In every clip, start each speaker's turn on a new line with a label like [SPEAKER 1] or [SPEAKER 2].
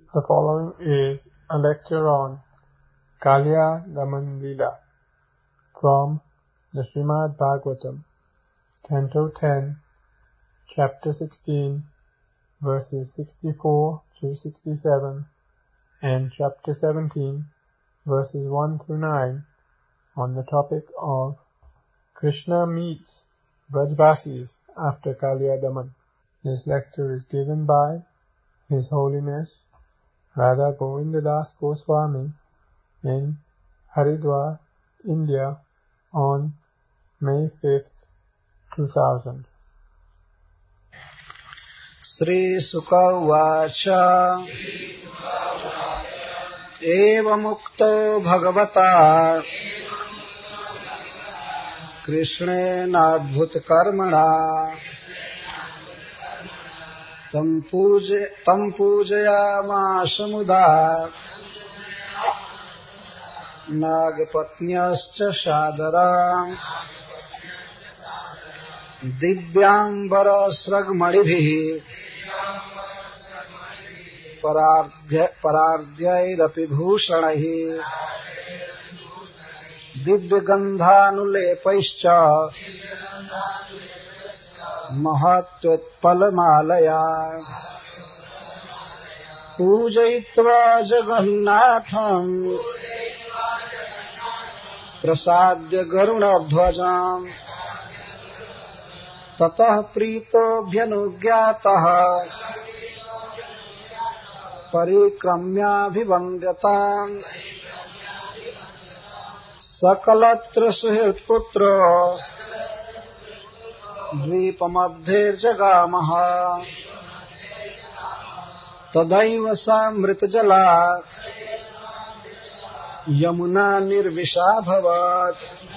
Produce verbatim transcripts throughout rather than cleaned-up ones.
[SPEAKER 1] The following is a lecture on Kaliya Daman Leela from the Srimad Bhagavatam, Canto ten, Chapter sixteen, verses sixty-four through sixty-seven, and Chapter seventeen, verses one through nine, on the topic of Krishna meets Brajbasis after Kaliya Daman. This lecture is given by His Holiness Radha Govindadas Goswami in Haridwar, India on May fifth, two thousand.
[SPEAKER 2] Sri Sukha Uvacha Evamukto Bhagavata Krishnena Adbhuta Karmana Tam Pujayamasa Mudha Nagapatnyascha Shadaram Divyambara Sragmadibhi Parardhyairapi Bhushanaihi Divyagandhanulepaischa Mahatvotpalamalaya Pujayitva Jagannatham Prasadya Garunadhvajam Tatah Prito Bhyanugyatāh Parikramya Bhivandatam Sakalatra Suhirputra Dvipamabdher Jagamaha Tadaiva Samrita Jala Yamuna Nirvisha Bhavat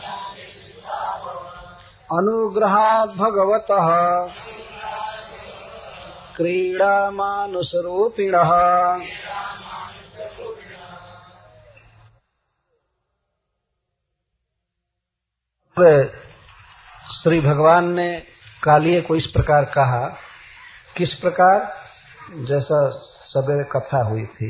[SPEAKER 2] Anugrahat Bhagavatah Krida Manusarupinaha. Shri भगवान ने कालिये को इस प्रकार कहा, किस प्रकार, जैसा सवेरे कथा हुई थी।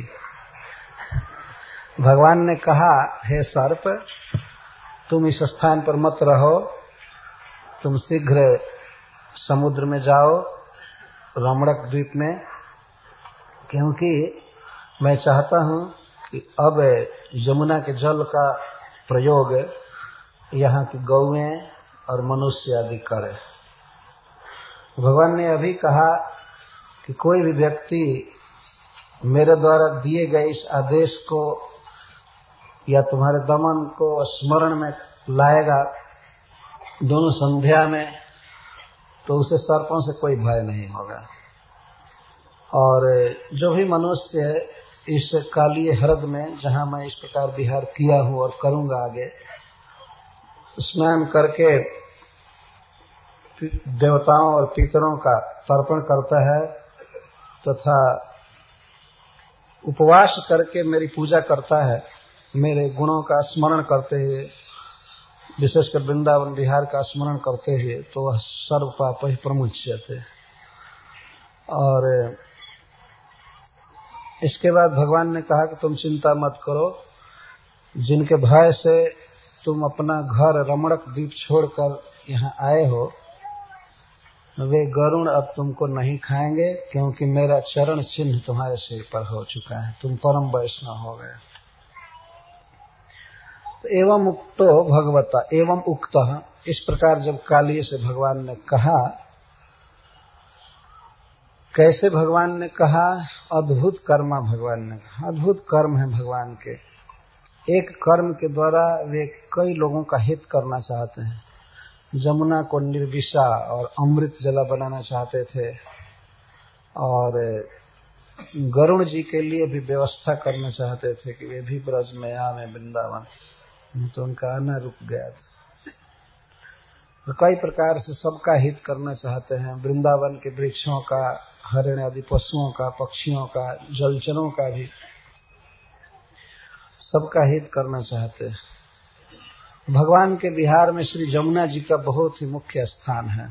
[SPEAKER 2] भगवान ने कहा, हे सर्प, तुम इस स्थान पर मत रहो, तुम शीघ्र समुद्र में जाओ, रमणक द्वीप में, क्योंकि मैं चाहता हूं कि अब यमुना के जल का प्रयोग यहाँ की गौएं और मनुष्य आदि करें। भगवान ने अभी कहा कि कोई भी व्यक्ति मेरे द्वारा दिए गए इस आदेश को या तुम्हारे दमन को स्मरण में लाएगा दोनों संध्या में, तो उसे सर्पों से कोई भय नहीं होगा। और जो भी मनुष्य इस कालिय ह्रद में, जहां मैं इस प्रकार विहार किया हूं और करूंगा आगे, स्नान करके देवताओं और पितरों का तर्पण करता है तथा उपवास करके मेरी पूजा करता है, मेरे गुणों का स्मरण करते हुए, विशेषकर वृंदावन विहार का स्मरण करते हुए, तो वह सर्व पाप ही प्रमुच्यते। और इसके बाद भगवान ने कहा कि तुम चिंता मत करो, जिनके भय से तुम अपना घर रमणक द्वीप छोड़कर यहाँ आए हो, वे गरुण अब तुमको नहीं खाएंगे, क्योंकि मेरा चरण चिन्ह तुम्हारे सिर पर हो चुका है, तुम परम वैष्णव हो गए। तो एवं उक्तो भगवता, एवं उक्तः, इस प्रकार जब कालिये से भगवान ने कहा, कैसे भगवान ने कहा? अद्भुत कर्मा भगवान ने कहा, अद्भुत कर्म है भगवान के। एक कर्म के द्वारा वे कई लोगों का हित करना चाहते हैं। जमुना को निर्विषा और अमृत जला बनाना चाहते थे, और गरुण जी के लिए भी व्यवस्था करना चाहते थे कि वे भी ब्रज में आवे वृंदावन, तो उनका आना रुक गया था। तो कई प्रकार से सबका हित करना चाहते हैं, वृंदावन के वृक्षों का, हरिण आदि पशुओं का, पक्षियों का, जलचरों का भी सबका हित करना चाहते हैं। भगवान के विहार में श्री जमुना जी का बहुत ही मुख्य स्थान है।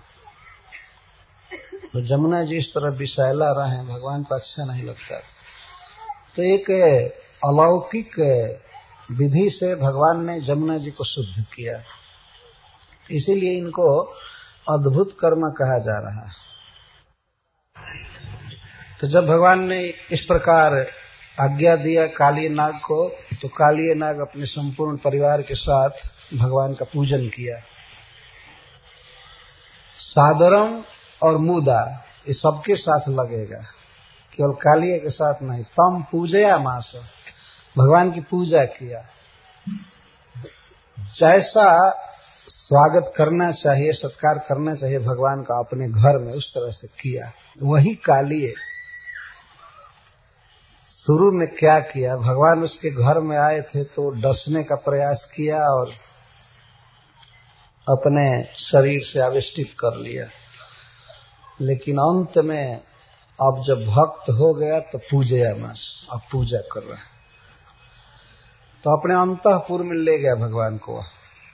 [SPEAKER 2] तो जमुना जी इस तरह विषैला रहे, भगवान को अच्छा नहीं लगता। तो एक अलौकिक विधि से भगवान ने जमुना जी को शुद्ध किया, इसीलिए इनको अद्भुत कर्म कहा जा रहा है। तो जब भगवान ने इस प्रकार आज्ञा दिया काली नाग को, तो काली नाग अपने संपूर्ण परिवार के साथ भगवान का पूजन किया। सादरम और मुदा ये सबके साथ लगेगा, केवल कालिया के साथ नहीं। तम पूजया मास, भगवान की पूजा किया। जैसा स्वागत करना चाहिए, सत्कार करना चाहिए भगवान का अपने घर में, उस तरह से किया। वही कालिए शुरू में क्या किया, भगवान उसके घर में आए थे तो डसने का प्रयास किया और अपने शरीर से आविष्टित कर लिया, लेकिन अंत में अब जब भक्त हो गया तो पूजया मास, अब पूजा कर रहा है। तो अपने अंतःपुर में ले गया भगवान को,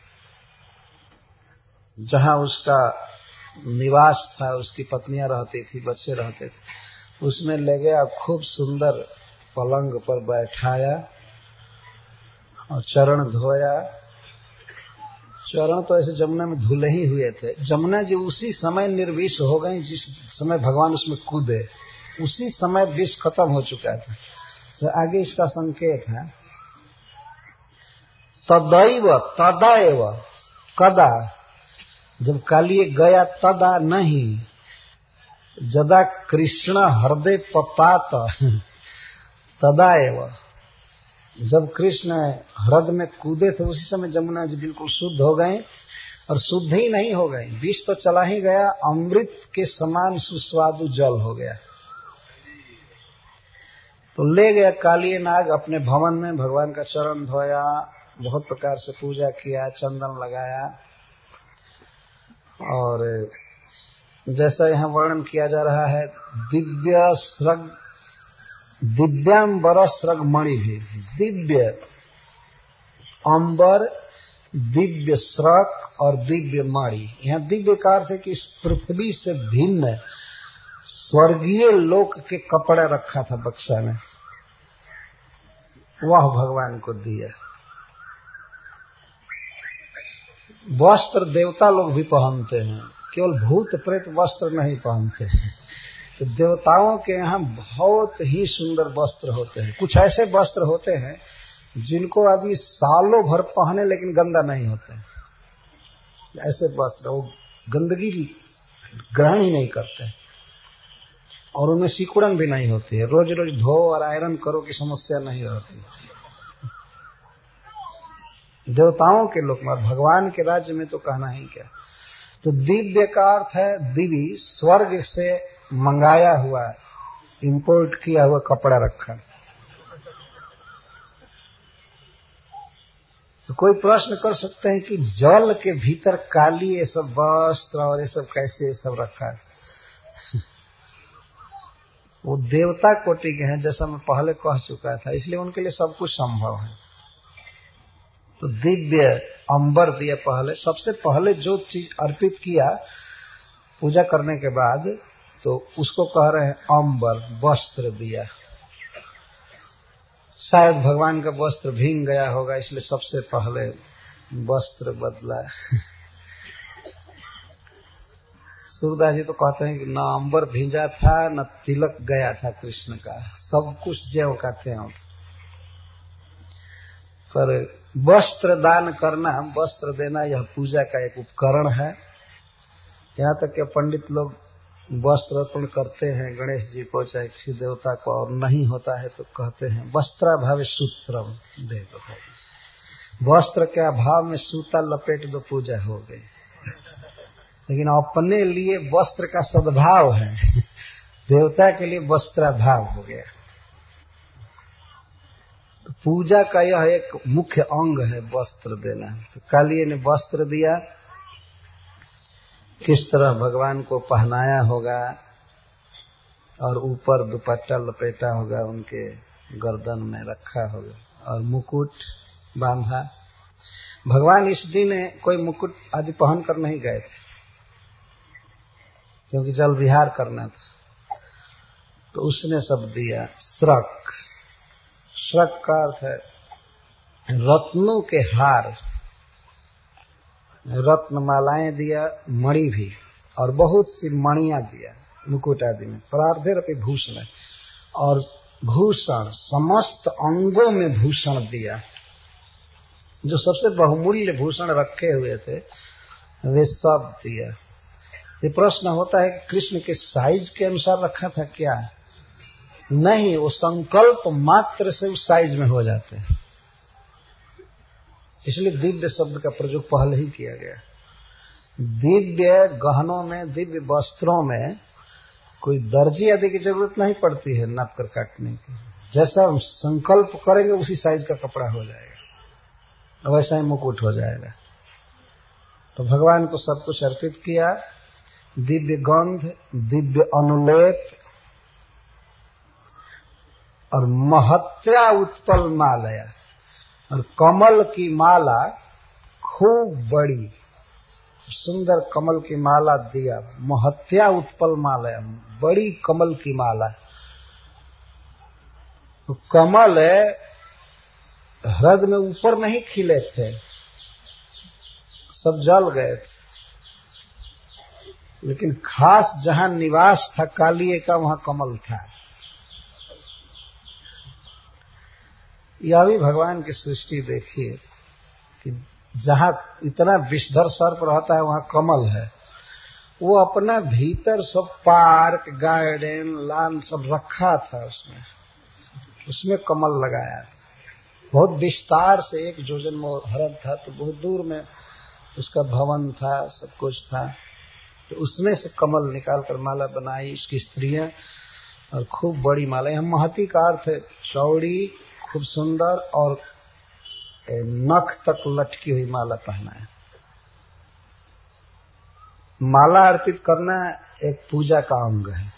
[SPEAKER 2] जहां उसका निवास था, उसकी पत्नियां रहती थी, बच्चे रहते थे, उसमें ले गया। खूब सुंदर पलंग पर बैठाया और चरण धोया। चरण तो ऐसे जमुना में धुले ही हुए थे। जमुना जी उसी समय निर्विष हो गई जिस समय भगवान उसमें कूदे, उसी समय विष खत्म हो चुका था। तो आगे इसका संकेत है, तदैव तदैव कदा, जब कालिए गया, तदा नहीं, जदा कृष्ण हृदय पपात, तदा एव, जब कृष्ण हृदय में कूदे थे उसी समय जमुना जी बिल्कुल शुद्ध हो गए। और शुद्ध ही नहीं हो गए, विष तो चला ही गया, अमृत के समान सुस्वादु जल हो गया। तो ले गया कालिए नाग अपने भवन में, भगवान का चरण धोया, बहुत प्रकार से पूजा किया, चंदन लगाया। और जैसा यहाँ वर्णन किया जा रहा है, दिव्य स्रग दिव्यांबर स्रग मणि भी, दिव्य अंबर, दिव्य स्रक और दिव्य मणि। यहाँ दिव्य का अर्थ है कि इस पृथ्वी से भिन्न स्वर्गीय लोक के कपड़ा रखा था बक्सा में, वह भगवान को दिया। वस्त्र देवता लोग भी पहनते हैं, केवल भूत प्रेत वस्त्र नहीं पहनते हैं। तो देवताओं के यहाँ बहुत ही सुंदर वस्त्र होते हैं। कुछ ऐसे वस्त्र होते हैं जिनको आदमी सालों भर पहने लेकिन गंदा नहीं होते। ऐसे वस्त्र वो गंदगी ग्रहण ही नहीं करते और उनमें सिकुड़न भी नहीं होती है। रोज रोज धो और आयरन करो की समस्या नहीं रहती। देवताओं के लोक में, भगवान के राज्य में तो कहना ही क्या। तो दिव्य का अर्थ है दिवी, स्वर्ग से मंगाया हुआ, इंपोर्ट किया हुआ कपड़ा रखा। तो कोई प्रश्न कर सकते हैं कि जल के भीतर काली ये सब वस्त्र और ये सब कैसे ये सब रखा है। वो देवता कोटि के हैं, जैसा मैं पहले कह चुका था, इसलिए उनके लिए सब कुछ संभव है। तो दिव्य अंबर दिया पहले, सबसे पहले जो चीज अर्पित किया पूजा करने के बाद, तो उसको कह रहे हैं अंबर, वस्त्र दिया। शायद भगवान का वस्त्र भींग गया होगा, इसलिए सबसे पहले वस्त्र बदला। सूरदास जी तो कहते हैं कि न अंबर भींजा था, न तिलक गया था कृष्ण का, सब कुछ ज्यों का त्यों। पर वस्त्र दान करना, वस्त्र देना, यह पूजा का एक उपकरण है। यहाँ तक कि पंडित लोग वस्त्र अर्पण करते हैं गणेश जी को, चाहे किसी देवता को, और नहीं होता है तो कहते हैं वस्त्राभावे सूत्रम दे दो। वस्त्र के अभाव में सूता लपेट दो, पूजा हो गई। लेकिन अपने लिए वस्त्र का सद्भाव है, देवता के लिए वस्त्राभाव हो गया। तो पूजा का यह एक मुख्य अंग है वस्त्र देना। तो कालिए ने वस्त्र दिया, किस तरह भगवान को पहनाया होगा और ऊपर दुपट्टा लपेटा होगा, उनके गर्दन में रखा होगा और मुकुट बांधा। भगवान इस दिन कोई मुकुट आदि पहन कर नहीं गए थे, क्योंकि जल विहार करना था। तो उसने सब दिया। स्रक श्रक का अर्थ है रत्नों के हार, रत्नमालाएं दिया, मणि भी, और बहुत सी मणियां दिया मुकुट आदि में। प्रार्धेरपि भूषण, और भूषण समस्त अंगों में भूषण दिया। जो सबसे बहुमूल्य भूषण रखे हुए थे वे सब दिया। ये प्रश्न होता है कि कृष्ण के साइज के अनुसार रखा था क्या? नहीं, वो संकल्प मात्र से उस साइज में हो जाते हैं, इसलिए दिव्य शब्द का प्रयोग पहले ही किया गया। दिव्य गहनों में, दिव्य वस्त्रों में कोई दर्जी आदि की जरूरत नहीं पड़ती है नाप कर काटने की। जैसा हम संकल्प करेंगे उसी साइज का कपड़ा हो जाएगा, वैसा ही मुकुट हो जाएगा। तो भगवान को सब कुछ अर्पित किया। दिव्य गंध, दिव्य अनुलेप और महत्या उत्पल मालया, और कमल की माला खूब बड़ी सुंदर कमल की माला दिया। महत्या उत्पल मालया, बड़ी कमल की माला। तो कमल हृदय में ऊपर नहीं खिले थे, सब जल गए थे, लेकिन खास जहां निवास था कालिए का वहां कमल था। यह भी भगवान की सृष्टि देखिए कि जहां इतना विषधर सर्प रहता है वहां कमल है। वो अपना भीतर सब पार्क, गार्डन, लान सब रखा था, उसमें उसमें कमल लगाया था। बहुत विस्तार से एक योजन में हरद था, तो बहुत दूर में उसका भवन था, सब कुछ था। तो उसमें से कमल निकाल कर माला बनाई उसकी स्त्रियां, और खूब बड़ी माला। यह महती का अर्थ है चौड़ी, खूब सुंदर, और नख तक लटकी हुई माला पहना है। माला अर्पित करना एक पूजा का अंग है।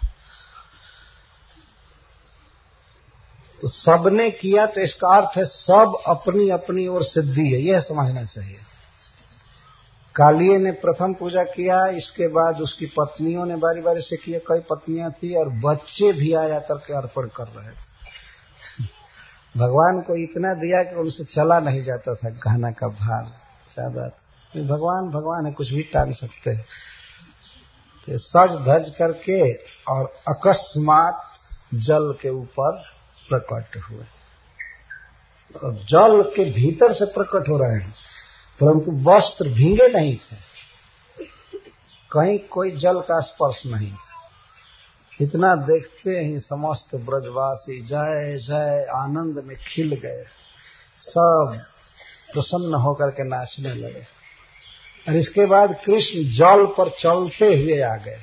[SPEAKER 2] तो सबने किया तो इसका अर्थ है सब अपनी अपनी ओर से दी है, यह समझना चाहिए। कालिए ने प्रथम पूजा किया, इसके बाद उसकी पत्नियों ने बारी बारी से किया, कई पत्नियां थी, और बच्चे भी आया करके अर्पण कर रहे थे। भगवान को इतना दिया कि उनसे चला नहीं जाता था गहना का भार ज्यादा। भगवान भगवान है, कुछ भी टांग सकते हैं। तो सज धज करके और अकस्मात जल के ऊपर प्रकट हुए, और जल के भीतर से प्रकट हो रहे हैं, परंतु वस्त्र भींगे नहीं थे, कहीं कोई जल का स्पर्श नहीं था। इतना देखते ही समस्त ब्रजवासी जय जय आनंद में खिल गए, सब प्रसन्न होकर के नाचने लगे। और इसके बाद कृष्ण जल पर चलते हुए आ गए,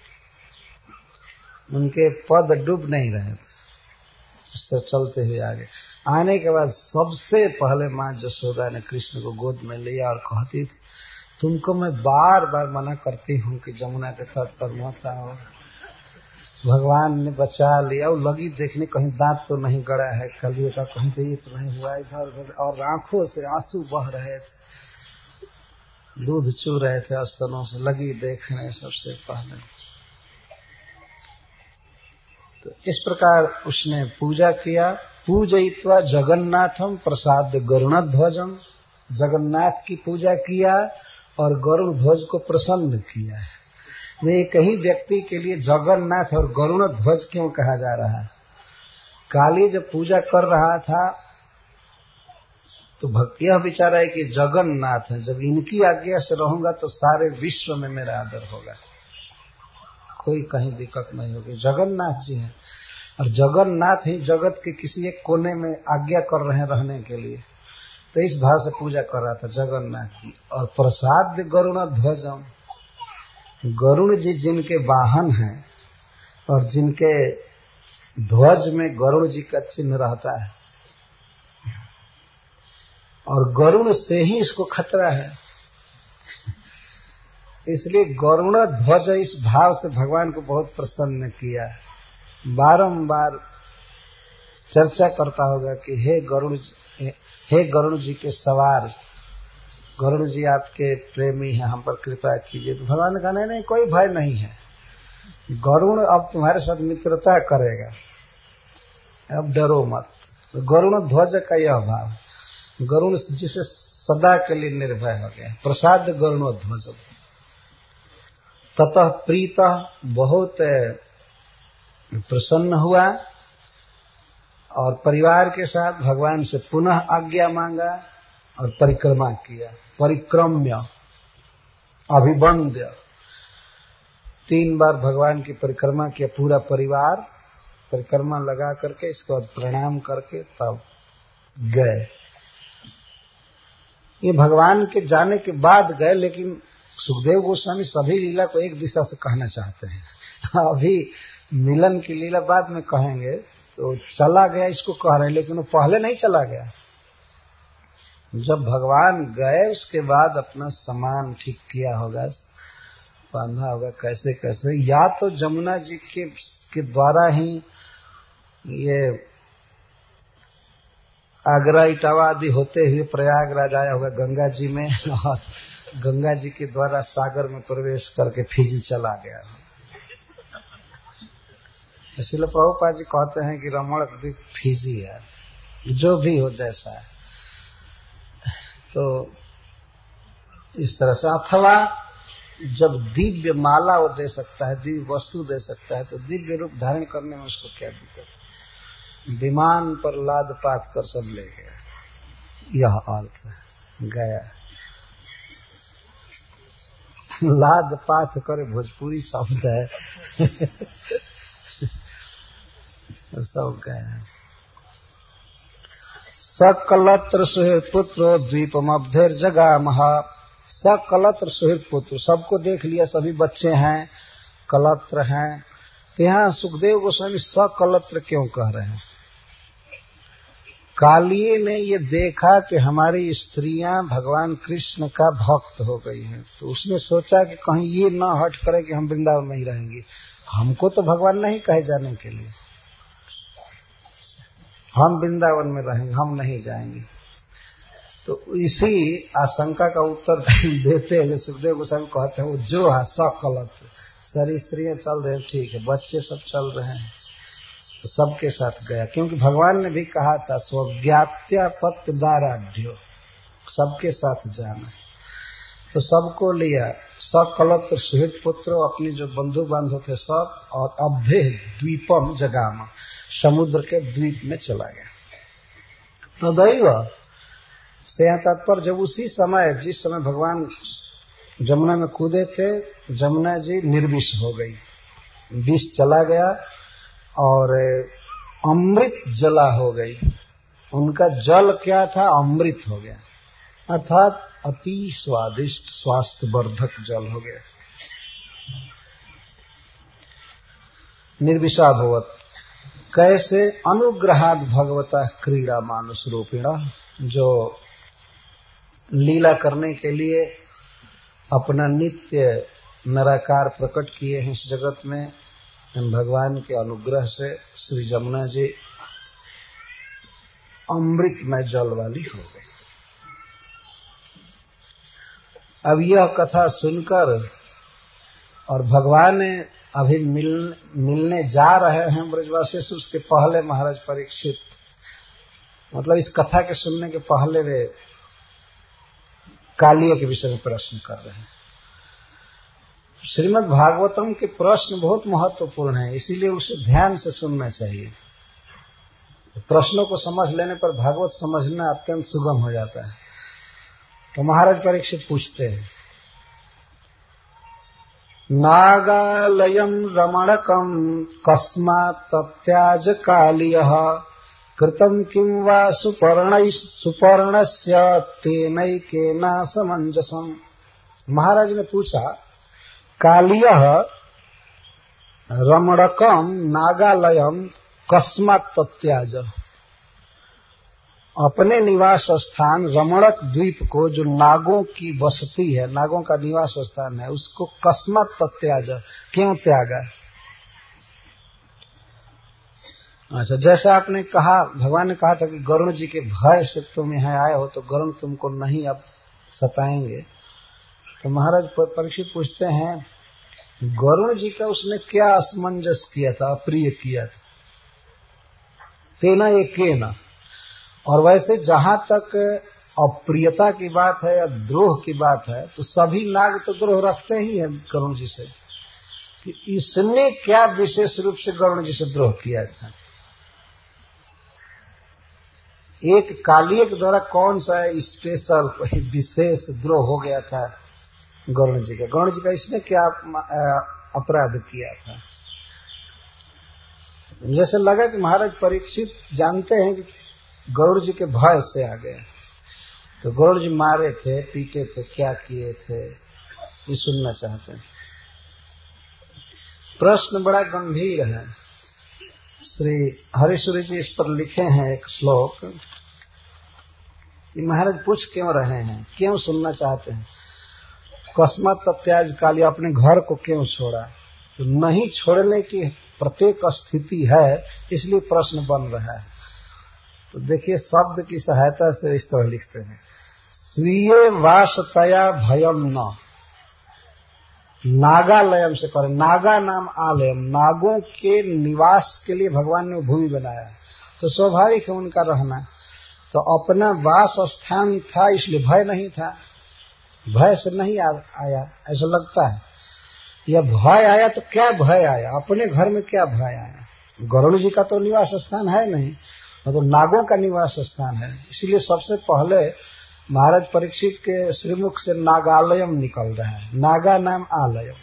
[SPEAKER 2] उनके पद डूब नहीं रहे थे, उस तरह चलते हुए आ गए। आने के बाद सबसे पहले मां यशोदा ने कृष्ण को गोद में लिया और कहती थी, तुमको मैं बार बार मना करती हूँ कि जमुना के तट पर मत आओ। भगवान ने बचा लिया, और लगी देखने कहीं दांत तो नहीं गड़ा है, कलिए का कहीं तो ये तो नहीं हुआ, इधर उधर, और आंखों से आंसू बह रहे थे, दूध चू रहे थे स्तनों से, लगी देखने सबसे पहले। तो इस प्रकार उसने पूजा किया। पूजयित्वा जगन्नाथम प्रसाद गरुण ध्वजम, जगन्नाथ की पूजा किया और गरुण ध्वज को प्रसन्न किया है। एक ही व्यक्ति के लिए जगन्नाथ और गरुण ध्वज क्यों कहा जा रहा है? काली जब पूजा कर रहा था तो भक्ति यह विचार है कि जगन्नाथ है, जब इनकी आज्ञा से रहूंगा तो सारे विश्व में मेरा आदर होगा, कोई कहीं दिक्कत नहीं होगी। जगन्नाथ जी हैं, और जगन्नाथ ही जगत के किसी एक कोने में आज्ञा कर रहे हैं रहने के लिए, तो इस भाव से पूजा कर रहा था जगन्नाथ की। और प्रसाद गरुण ध्वजम, गरुण जी जिनके वाहन हैं और जिनके ध्वज में गरुण जी का चिन्ह रहता है, और गरुण से ही इसको खतरा है, इसलिए गरुण ध्वज इस भाव से भगवान को बहुत प्रसन्न किया। बारंबार चर्चा करता होगा कि हे गरुण, हे गरुण जी के सवार, गरुड़ जी आपके प्रेमी हैं, हम पर कृपा कीजिए। तो भगवान ने कहा नहीं नहीं, कोई भय नहीं है, गरुड़ अब तुम्हारे साथ मित्रता करेगा, अब डरो मत। तो गरुण ध्वज का यह भाव, गरुण जिसे सदा के लिए निर्भय हो गया, प्रसाद गरुण ध्वज। ततः प्रीतः, बहुत प्रसन्न हुआ और परिवार के साथ भगवान से पुनः आज्ञा मांगा और परिक्रमा किया। परिक्रम्य, अभिवंद्य, तीन बार भगवान की परिक्रमा किया पूरा परिवार, परिक्रमा लगा करके इसको प्रणाम करके तब गए। ये भगवान के जाने के बाद गए, लेकिन सुखदेव गोस्वामी सभी लीला को एक दिशा से कहना चाहते हैं। अभी मिलन की लीला बाद में कहेंगे, तो चला गया इसको कह रहे हैं, लेकिन वो पहले नहीं चला गया। जब भगवान गए उसके बाद अपना सामान ठीक किया होगा, बांधा होगा, कैसे कैसे, या तो जमुना जी के के द्वारा ही ये आगरा इटावा आदि होते हुए प्रयागराज आया होगा गंगा जी में, और गंगा जी के द्वारा सागर में प्रवेश करके फिजी चला गया। इसलिए प्रभुपाद जी कहते हैं कि रमण द्वीप फिजी है, जो भी हो जैसा है। तो इस तरह से, अथवा जब दिव्य माला वो दे सकता है, दिव्य वस्तु दे सकता है, तो दिव्य रूप धारण करने में उसको क्या दिक्कत। विमान पर लाद पात कर सब ले गया, यह अर्थ गया। लाद पात करे भोजपुरी शब्द है। सब गया। सकलत्र सुहृद पुत्रो द्वीपमब्धेर जगामह। सकलत्र सुहृद पुत्र, सबको देख लिया, सभी बच्चे हैं, कलत्र हैं। तो यहाँ सुखदेव गोस्वामी सकलत्र क्यों कह रहे हैं? कालिये ने ये देखा कि हमारी स्त्रियां भगवान कृष्ण का भक्त हो गई हैं, तो उसने सोचा कि कहीं ये न हट करे कि हम वृंदावन में ही रहेंगे। हमको तो भगवान नहीं कहे जाने के लिए, हम वृंदावन में रहेंगे, हम नहीं जाएंगे। तो इसी आशंका का उत्तर देते हैं सुखदेव गोस्वामी कहते हैं, वो जो है सकलत्र, सारी स्त्रियां चल रहे हैं, ठीक है, बच्चे सब चल रहे हैं, तो सबके साथ गया। क्योंकि भगवान ने भी कहा था स्वज्ञात्या पत्रदाराढ्यो, सबके साथ जाना। तो सबको लिया। सकलत्र सुहृद पुत्र, अपनी जो बंधु बांधव थे सब, और अभ्य द्वीपम जगाम, समुद्र के द्वीप में चला गया। तदैव से यहाँ तात्पर्य, जब उसी समय, जिस समय भगवान जमुना में कूदे थे, जमुना जी निर्विष हो गई, विष चला गया और अमृत जला हो गई। उनका जल क्या था? अमृत हो गया, अर्थात अति स्वादिष्ट स्वास्थ्य वर्धक जल हो गया। निर्विषाभवत्, कैसे? अनुग्रहाद भगवता क्रीड़ा मानुष रूपिणा, जो लीला करने के लिए अपना नित्य निराकार प्रकट किए हैं इस जगत में, भगवान के अनुग्रह से श्री जमुना जी अमृतमय जल वाली हो गई। अब यह कथा सुनकर, और भगवान अभी मिल, मिलने जा रहे हैं ब्रजवासी से, उसके पहले महाराज परीक्षित, मतलब इस कथा के सुनने के पहले वे कालिया के विषय में प्रश्न कर रहे हैं। श्रीमद् भागवतम के प्रश्न बहुत महत्वपूर्ण है, इसीलिए उसे ध्यान से सुनना चाहिए। प्रश्नों को समझ लेने पर भागवत समझना अत्यंत सुगम हो जाता है। तो महाराज परीक्षित पूछते हैं, नागालयम रमणकम कस्मात् तत्याज कालियः कृतम किं वा सुपर्ण सुपर्णस्य तेनैकेन समंजसम। महाराज ने पूछा, कालियः रमणकम नागालयम कस्मात् तत्याज, अपने निवास स्थान रमणक द्वीप को, जो नागों की बस्ती है, नागों का निवास स्थान है, उसको कस्मात् तत्याज, क्यों त्यागा? अच्छा, जैसा आपने कहा, भगवान ने कहा था कि गरुण जी के भय से तुम यहाँ आए हो, तो गरुण तुमको नहीं अब सताएंगे। तो महाराज परीक्षित पूछते हैं, गरुण जी का उसने क्या असमंजस किया था, अप्रिय किया था? तेना एकेन, और वैसे जहां तक अप्रियता की बात है या द्रोह की बात है तो सभी नाग तो द्रोह रखते ही हैं गरुण जी से। कि इसने क्या विशेष रूप से गरुण जी से द्रोह किया था? एक कालिए के द्वारा कौन सा स्पेशल विशेष द्रोह हो गया था गरुण जी का? गरुण जी का इसने क्या अपराध किया था? जैसे लगा कि महाराज परीक्षित जानते हैं कि गरुड़ जी के भय से आ गए, तो गरुड़ जी मारे थे, पीटे थे, क्या किए थे, ये सुनना चाहते हैं। प्रश्न बड़ा गंभीर है। श्री हरीश्वरी जी इस पर लिखे हैं एक श्लोक कि महाराज पूछ क्यों रहे हैं, क्यों सुनना चाहते हैं? कस्मत तत्याज काली, अपने घर को क्यों छोड़ा? तो नहीं छोड़ने की प्रत्येक स्थिति है, इसलिए प्रश्न बन रहा है। तो देखिए शब्द की सहायता से इस तरह लिखते हैं, स्वीय वासतया भयम न, नागालयम से करें, नागा नाम आलयम, नागों के निवास के लिए भगवान ने भूमि बनाया, तो स्वाभाविक है उनका रहना। तो अपना वास स्थान था इसलिए भय नहीं था, भय से नहीं आ, आया ऐसा लगता है। या भय आया तो क्या भय आया, अपने घर में क्या भय आया? गरुड़ जी का तो निवास स्थान है नहीं, तो नागों का निवास स्थान है। इसलिए सबसे पहले महाराज परीक्षित के श्रीमुख से नागालयम निकल रहा है, नागा नाम आलयम।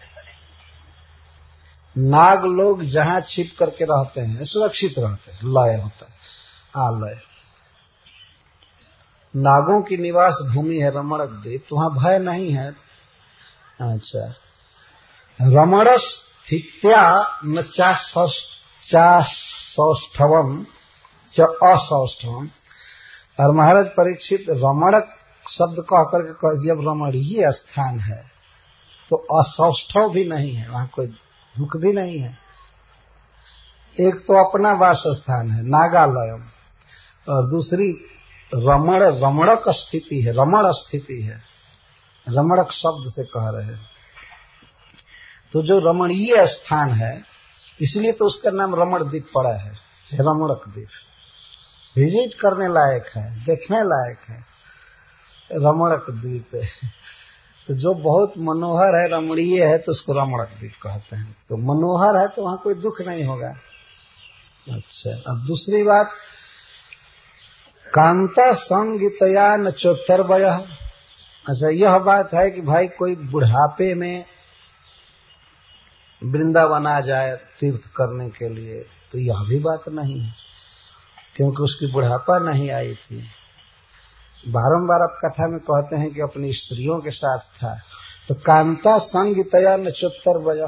[SPEAKER 2] नाग लोग जहां छिप करके रहते हैं सुरक्षित रहते हैं, लय होता है आलय। नागों की निवास भूमि है रमणक द्वीप, तो वहां भय नहीं है। अच्छा, रमणस्थित्या न चासौष्ठवम च असौष्ठवम। और महाराज परीक्षित रमणक शब्द कह करके जब रमणीय स्थान है तो असौष्ठव भी नहीं है, वहां कोई दुख भी नहीं है। एक तो अपना वास स्थान है नागालयम, और दूसरी रमण रमणक स्थिति है, रमण स्थिति है, रमणक शब्द से कह रहे हैं। तो जो रमणीय स्थान है इसलिए तो उसका नाम रमण द्वीप पड़ा है, रमणक द्वीप। विजिट करने लायक है, देखने लायक है, रमणक द्वीप है। तो जो बहुत मनोहर है, रमणीय है, तो उसको रमणक द्वीप कहते हैं। तो मनोहर है तो वहां कोई दुख नहीं होगा। अच्छा, अब दूसरी बात, कांता संगीतया न चोत्तरवय। अच्छा, यह बात है कि भाई कोई बुढ़ापे में वृंदावन आ जाए तीर्थ करने के लिए, तो यह भी बात नहीं है, क्योंकि उसकी बुढ़ापा नहीं आई थी। बारंबार आप कथा में कहते हैं कि अपनी स्त्रियों के साथ था। तो कांता संगीतया न चोत्तरवय,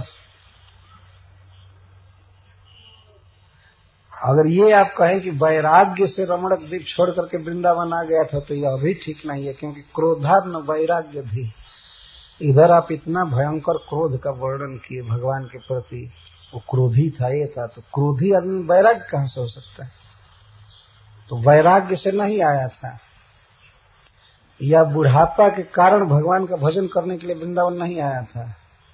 [SPEAKER 2] अगर ये आप कहें कि वैराग्य से रमणक द्वीप छोड़ करके वृंदावन आ गया था, तो यह भी ठीक नहीं है, क्योंकि क्रोधार्न वैराग्य भी। इधर आप इतना भयंकर क्रोध का वर्णन किए भगवान के प्रति, वो क्रोधी था, ये था, तो क्रोधी आदमी वैराग्य कहां से हो सकता है? तो वैराग्य से नहीं आया था, या बुढ़ापा के कारण भगवान का भजन करने के लिए वृंदावन नहीं आया था।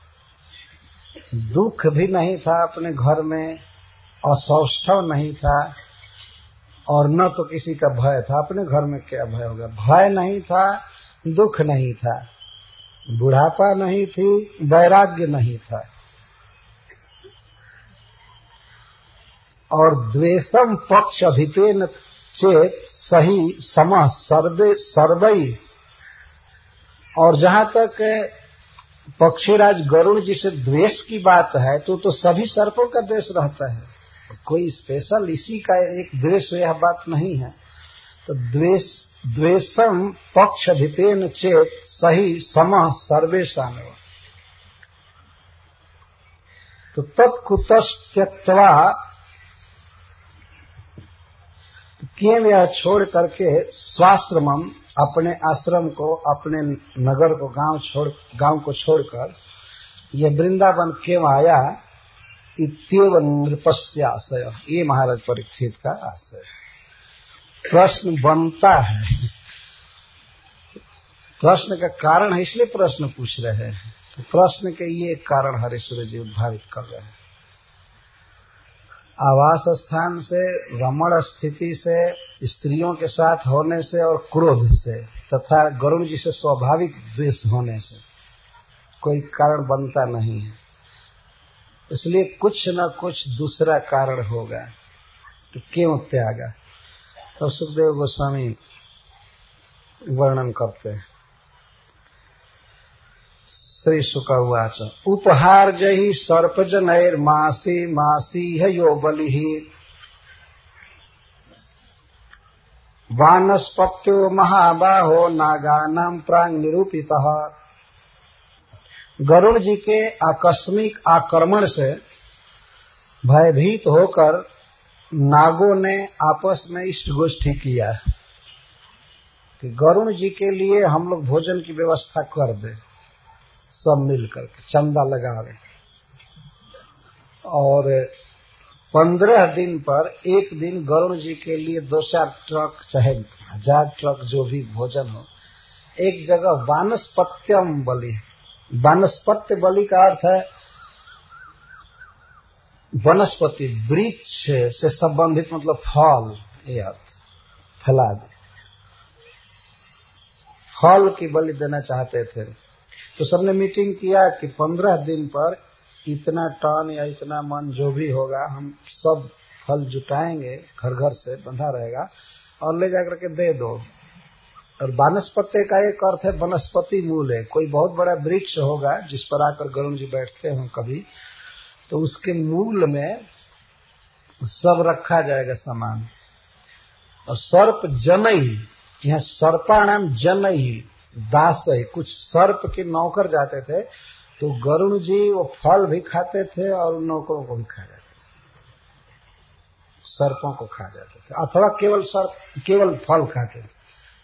[SPEAKER 2] दुख भी नहीं था अपने घर में, असौष्ठव नहीं था, और न तो किसी का भय था। अपने घर में क्या भय होगा? भय नहीं था, दुख नहीं था, बुढ़ापा नहीं थी, वैराग्य नहीं था। और द्वेषम पक्ष अधिपेन चेत सही समः सर्वे सर्वई। और जहां तक पक्षीराज गरुड़ जी से द्वेष की बात है, तो तो सभी सर्पों का द्वेष रहता है, कोई स्पेशल इसी का एक द्वेष यह बात नहीं है। तो द्वेष द्वेषम पक्ष अधिपेन चेत सही समः सर्वेषां। तो तत्कुतस्त्यक्त्वा, किए यह छोड़ करके स्वाश्रमम, अपने आश्रम को, अपने नगर को, गांव छोड़ गांव को छोड़कर ये वृंदावन क्यों आया? इत्येव नृपस्याशय, ये महाराज परीक्षित का आशय। प्रश्न बनता है, प्रश्न का कारण है, इसलिए प्रश्न पूछ रहे हैं। तो प्रश्न के ये कारण हरीश्वर जी उद्भावित कर रहे हैं। आवास स्थान से, रमण स्थिति से, स्त्रियों के साथ होने से और क्रोध से तथा गरुड़ जी से स्वाभाविक द्वेष होने से कोई कारण बनता नहीं है। इसलिए कुछ न कुछ दूसरा कारण होगा, तो क्यों त्यागा? तो सुखदेव गोस्वामी वर्णन करते हैं। श्री शुक उवाच उपहार्जहि सर्पजनैर्मासी मासीह यो बलिः वानस्पत्यो महाबाहो नागानां प्रांग निरूपितः। गरुड़ जी के आकस्मिक आक्रमण से भयभीत होकर नागों ने आपस में इष्ट गोष्ठी किया कि गरुड़ जी के लिए हम लोग भोजन की व्यवस्था कर दे, सब मिलकर के चंदा लगावे। और पंद्रह दिन पर एक दिन गरुड़ जी के लिए दो चार ट्रक चाहे हजार ट्रक जो भी भोजन हो, एक जगह वानस्पत्यम बलि। वानस्पत्य बलि का अर्थ है वनस्पति, वृक्ष से संबंधित, मतलब फल, ये अर्थ फैला दे, फल की बलि देना चाहते थे। तो सबने मीटिंग किया कि पंद्रह दिन पर इतना टन या इतना मन जो भी होगा हम सब फल जुटाएंगे, घर घर से बंधा रहेगा और ले जाकर के दे दो। और वानस्पत्य का एक अर्थ है वनस्पति मूल है, कोई बहुत बड़ा वृक्ष होगा जिस पर आकर गरुड़ जी बैठते हो कभी, तो उसके मूल में सब रखा जाएगा सामान। और सर्प जनई, यहाँ सर्पाणाम जनई दास है, कुछ सर्प के नौकर जाते थे तो गरुड़ जी वो फल भी खाते थे और उन नौकरों को भी खा जाते थे, सर्पों को खा जाते थे, अथवा केवल सर्प केवल फल खाते थे।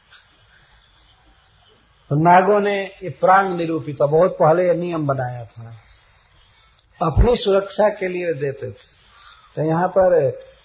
[SPEAKER 2] तो नागों ने ये प्रांग निरूपित, बहुत पहले ये नियम बनाया था, अपनी सुरक्षा के लिए देते थे। तो यहाँ पर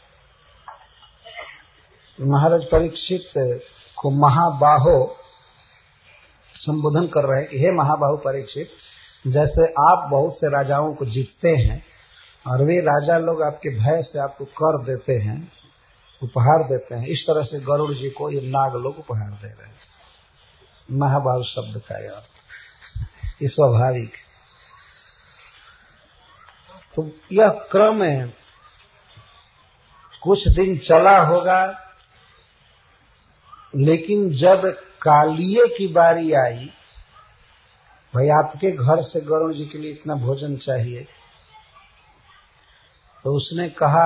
[SPEAKER 2] महाराज परीक्षित को महाबाहो संबोधन कर रहे हैं कि हे महाबाहु परीक्षित, जैसे आप बहुत से राजाओं को जीतते हैं और वे राजा लोग आपके भय से आपको कर देते हैं, उपहार देते हैं, इस तरह से गरुड़ जी को ये नाग लोग उपहार दे रहे हैं। महाबाहु शब्द का अर्थ ये स्वाभाविक। तो यह क्रम है, कुछ दिन चला होगा, लेकिन जब कालिये की बारी आई, भाई आपके घर से गरुड़ जी के लिए इतना भोजन चाहिए, तो उसने कहा,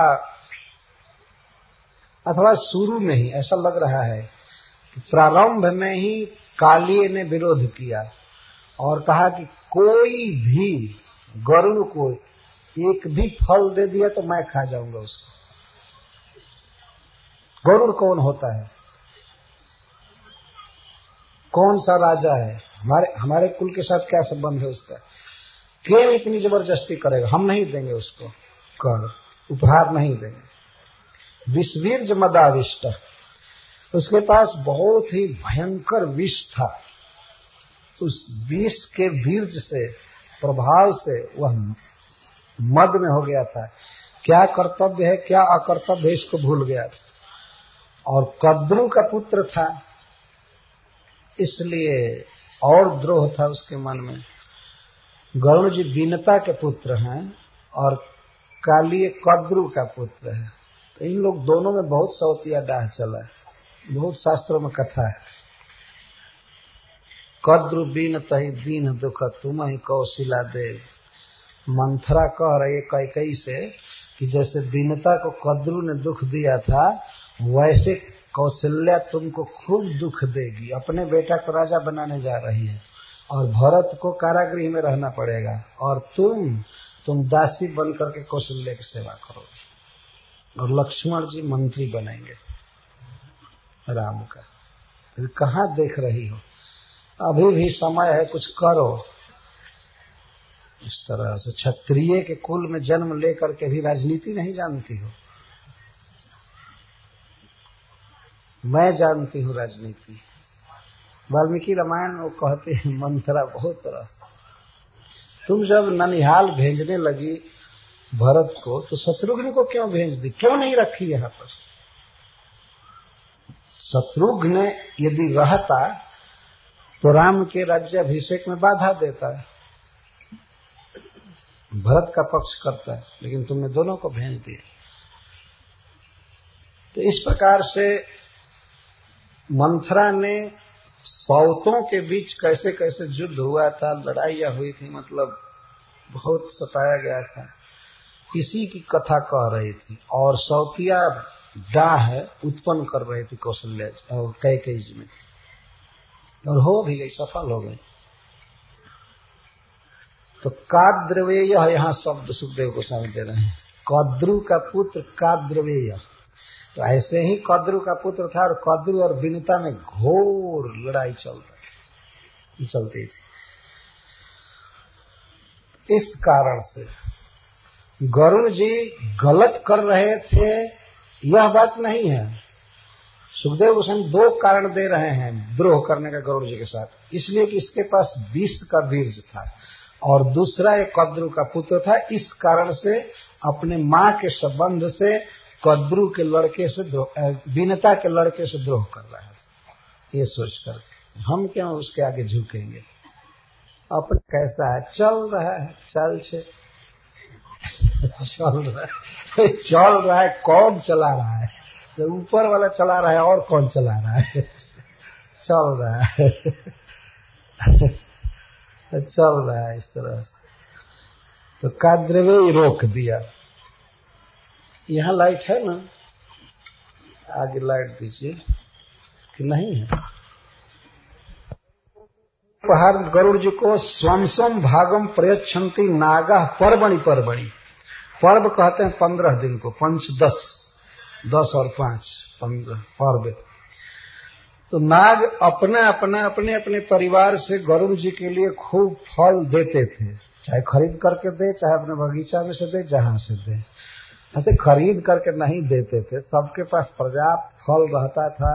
[SPEAKER 2] अथवा शुरू में ही ऐसा लग रहा है कि प्रारंभ में ही कालिये ने विरोध किया और कहा कि कोई भी गरुड़ को एक भी फल दे दिया तो मैं खा जाऊंगा उसको। गरुड़ कौन होता है, कौन सा राजा है, हमारे हमारे कुल के साथ क्या संबंध है उसका, क्यों इतनी जबरदस्ती करेगा, हम नहीं देंगे उसको कर, उपहार नहीं देंगे। विषवीर्ज मदाविष्ट, उसके पास बहुत ही भयंकर विष था, उस विष के वीर्ज से, प्रभाव से वह मद में हो गया था, क्या कर्तव्य है क्या अकर्तव्य है इसको भूल गया था। और कद्रु का पुत्र था, इसलिए और द्रोह था उसके मन में। गरुड़ जी बीनता के पुत्र हैं और कालिये कद्रु का पुत्र है, तो इन लोग दोनों में बहुत सौतिया डाह चला है, बहुत शास्त्रों में कथा है। कद्रु बीनतहि दीन दुख तुम ही कौशिला देव। मंथरा कह रही है कैकेयी से कि जैसे बीनता को कद्रु ने दुख दिया था, वैसे कौशल्या तुमको खूब दुख देगी। अपने बेटा को राजा बनाने जा रही है और भरत को कारागृह में रहना पड़ेगा, और तुम तुम दासी बन करके कौशल्या की सेवा करोगे, और लक्ष्मण जी मंत्री बनेंगे राम का। तो कहाँ देख रही हो, अभी भी समय है, कुछ करो। इस तरह से क्षत्रिय के कुल में जन्म लेकर के भी राजनीति नहीं जानती हो। मैं जानती हूँ राजनीति। वाल्मीकि रामायण में वो कहते हैं मंथरा बहुत तरह से। तुम जब ननिहाल भेजने लगी भरत को, तो शत्रुघ्न को क्यों भेज दी, क्यों नहीं रखी यहाँ पर? शत्रुघ्न यदि रहता तो राम के राज्याभिषेक में बाधा देता है, भरत का पक्ष करता है, लेकिन तुमने दोनों को भेज दिया। तो इस प्रकार से मंथरा ने सौतों के बीच कैसे कैसे युद्ध हुआ था, लड़ाइयां हुई थी, मतलब बहुत सताया गया था, इसी की कथा कह रही थी। और सौतिया डाह उत्पन्न कर रही थी कौशल्या और कैकेयी में, और हो भी गई, सफल हो गई। तो काद्रवेय यहाँ शब्द सुखदेव गोस्वामी दे रहे हैं, कद्रु का पुत्र काद्रवेय। तो ऐसे ही कद्रु का पुत्र था, और कद्रु और विनिता में घोर लड़ाई चलता चलती थी। इस कारण से गरुड़ जी गलत कर रहे थे यह बात नहीं है। सुखदेव गोस्वामी दो कारण दे रहे हैं द्रोह करने का गरुड़ जी के साथ, इसलिए कि इसके पास विष का बीज था, और दूसरा एक कद्रु का पुत्र था, इस कारण से अपने माँ के संबंध से कद्रु के लड़के से द्रोह, विनता के लड़के से द्रोह कर रहा है। ये सोचकर हम क्यों उसके आगे झुकेंगे, अपने कैसा है, चल रहा है, चल छे चल रहा है चल रहा है, कौन चला रहा है? तो ऊपर वाला चला रहा है, और कौन चला रहा है? चल रहा है चल रहा है इस तरह से। तो काद्रवेय रोक दिया। यहाँ लाइट है ना, आगे लाइट दीजिए कि नहीं है? पहाड़ गरुड़ जी को स्वम स्वम भागम प्रयच्छन्ति नागा पर्वणि पर्वणि, पर्व कहते हैं पंद्रह दिन को, पंच दस, दस और पांच पंद्रह पर्व। तो नाग अपना अपना अपने अपने परिवार से गरुड़ जी के लिए खूब फल देते थे, चाहे खरीद करके दे, चाहे अपने बगीचा में से दे, जहां से दे। ऐसे खरीद करके नहीं देते थे, सबके पास पर्याप्त फल रहता था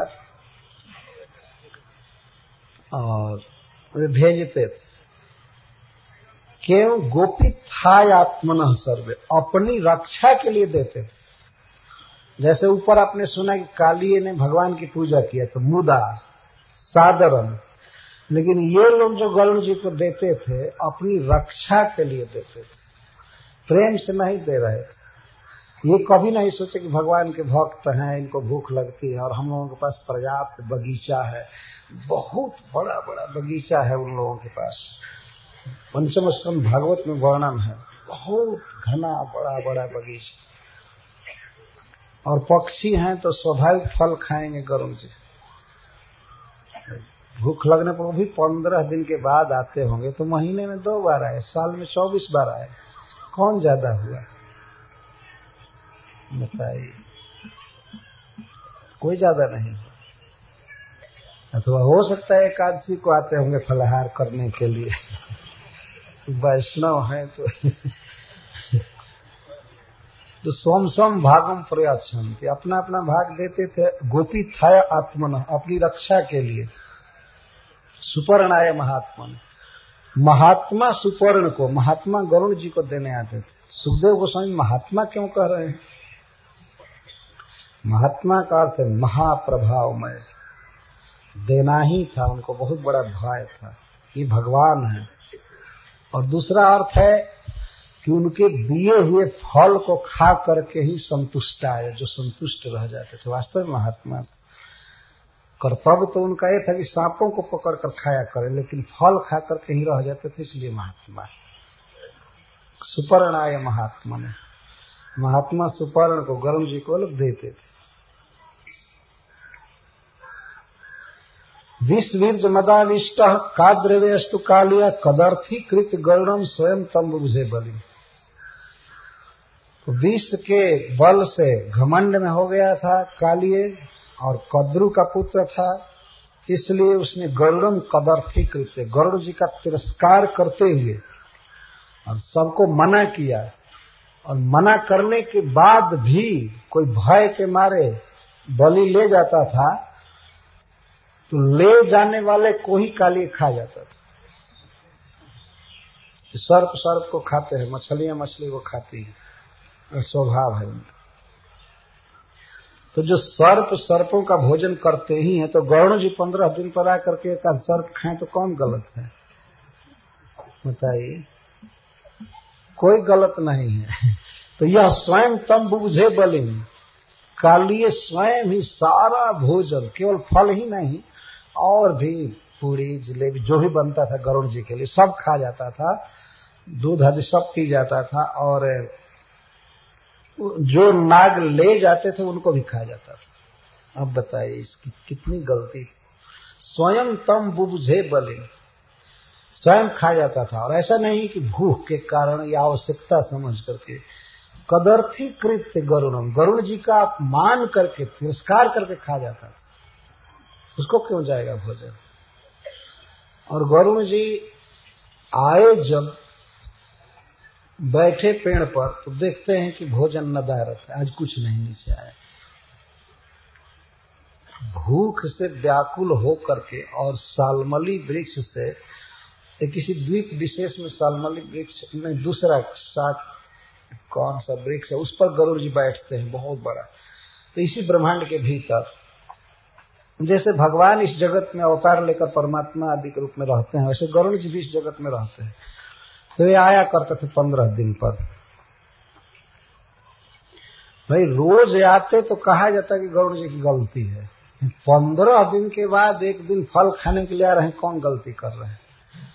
[SPEAKER 2] और वे भेजते थे। क्यों? गोपी था आत्मनः सर्वे, अपनी रक्षा के लिए देते थे। जैसे ऊपर आपने सुना कि कालिये ने भगवान की पूजा किया, तो मुदा सादरन, लेकिन ये लोग जो गरुड़ जी को देते थे अपनी रक्षा के लिए देते थे, प्रेम से नहीं दे रहे थे। ये कभी नहीं सोचे कि भगवान के भक्त हैं, इनको भूख लगती है, और हम लोगों के पास पर्याप्त बगीचा है, बहुत बड़ा बड़ा बगीचा है उन लोगों के पास। पंचम स्कंद भागवत में वर्णन है, बहुत घना बड़ा बड़ा बगीचा। और पक्षी हैं तो स्वाभाविक फल खाएंगे गरुड़ जी। भूख लगने पर भी पंद्रह दिन के बाद आते होंगे, तो महीने में दो बार आए, साल में चौबीस बार आए, कौन ज्यादा हुआ बताइए? कोई ज्यादा नहीं। अथवा हो सकता है एकादशी को आते होंगे फलाहार करने के लिए, वैष्णव है तो तो सोम सोम भागम प्रयच्छन्ति, अपना अपना भाग देते थे। गोपी था आत्मन, अपनी रक्षा के लिए। सुपर्णाय महात्मन, महात्मा सुपर्ण को, महात्मा गरुड़ जी को देने आते थे। सुखदेव गोस्वामी महात्मा क्यों कह रहे हैं? महात्मा का अर्थ है महाप्रभावमय, देना ही था, उनको बहुत बड़ा भय था, ये भगवान है। और दूसरा अर्थ है कि उनके दिए हुए फल को खा करके ही संतुष्ट आए, जो संतुष्ट रह जाते थे, वास्तव में महात्मा। कर्तव्य तो उनका ये था कि सांपों को पकड़ कर खाया करें, लेकिन फल खा करके ही रह जाते थे, इसलिए महात्मा। सुपर्णाय महात्मा ने, महात्मा सुपर्ण को गरुड़ जी को लोग देते थे। विश्वीर्ज मदाविष्ट काद्रवेस्तु कालिया कदर्थी कृत गरुड़म स्वयं तम बुझे बलि। तो विष के बल से घमंड में हो गया था कालिये, और कद्रु का पुत्र था, इसलिए उसने गरुड़म कदर्थी कृत, गरुड़ जी का तिरस्कार करते हुए और सबको मना किया। और मना करने के बाद भी कोई भय के मारे बलि ले जाता था, तो ले जाने वाले को ही काली खा जाता था। सर्प सर्प को खाते हैं, मछलियां मछली को खाती हैं, स्वभाव है उनका। तो जो सर्प सर्पों का भोजन करते ही हैं, तो गरुड़ जी पंद्रह दिन पर आकर के एक सर्प खाएं तो कौन गलत है बताइए? कोई गलत नहीं है। तो यह स्वयं तम बुझे बलिन, कालिए स्वयं ही सारा भोजन, केवल फल ही नहीं और भी पूरी जलेबी जो भी बनता था गरुड़ जी के लिए सब खा जाता था, दूध आदि सब पी जाता था, और जो नाग ले जाते थे उनको भी खा जाता था। अब बताइए इसकी कितनी गलती। स्वयं तम बुझे बलिन, स्वयं खा जाता था, और ऐसा नहीं कि भूख के कारण या आवश्यकता समझ करके। कदर्थी कृत्य गरुड़म, गरुड़ जी का अपमान करके तिरस्कार करके खा जाता था, उसको क्यों जाएगा भोजन। और गरुड़ जी आए जब बैठे पेड़ पर तो देखते हैं कि भोजन नदारत है, आज कुछ नहीं नीचे आया। भूख से व्याकुल हो करके और सालमली वृक्ष से, किसी द्वीप विशेष में सालमली वृक्ष में दूसरा सात कौन सा वृक्ष है, उस पर गरुड़ जी बैठते हैं, बहुत बड़ा। तो इसी ब्रह्मांड के भीतर जैसे भगवान इस जगत में अवतार लेकर परमात्मा आदि के रूप में रहते हैं, वैसे गरुड़ जी भी इस जगत में रहते हैं। तो ये आया करते थे पंद्रह दिन पर। भाई रोज आते तो कहा जाता कि गरुड़ जी की गलती है, पंद्रह दिन के बाद एक दिन फल खाने के लिए आ रहे हैं, कौन गलती कर रहे हैं।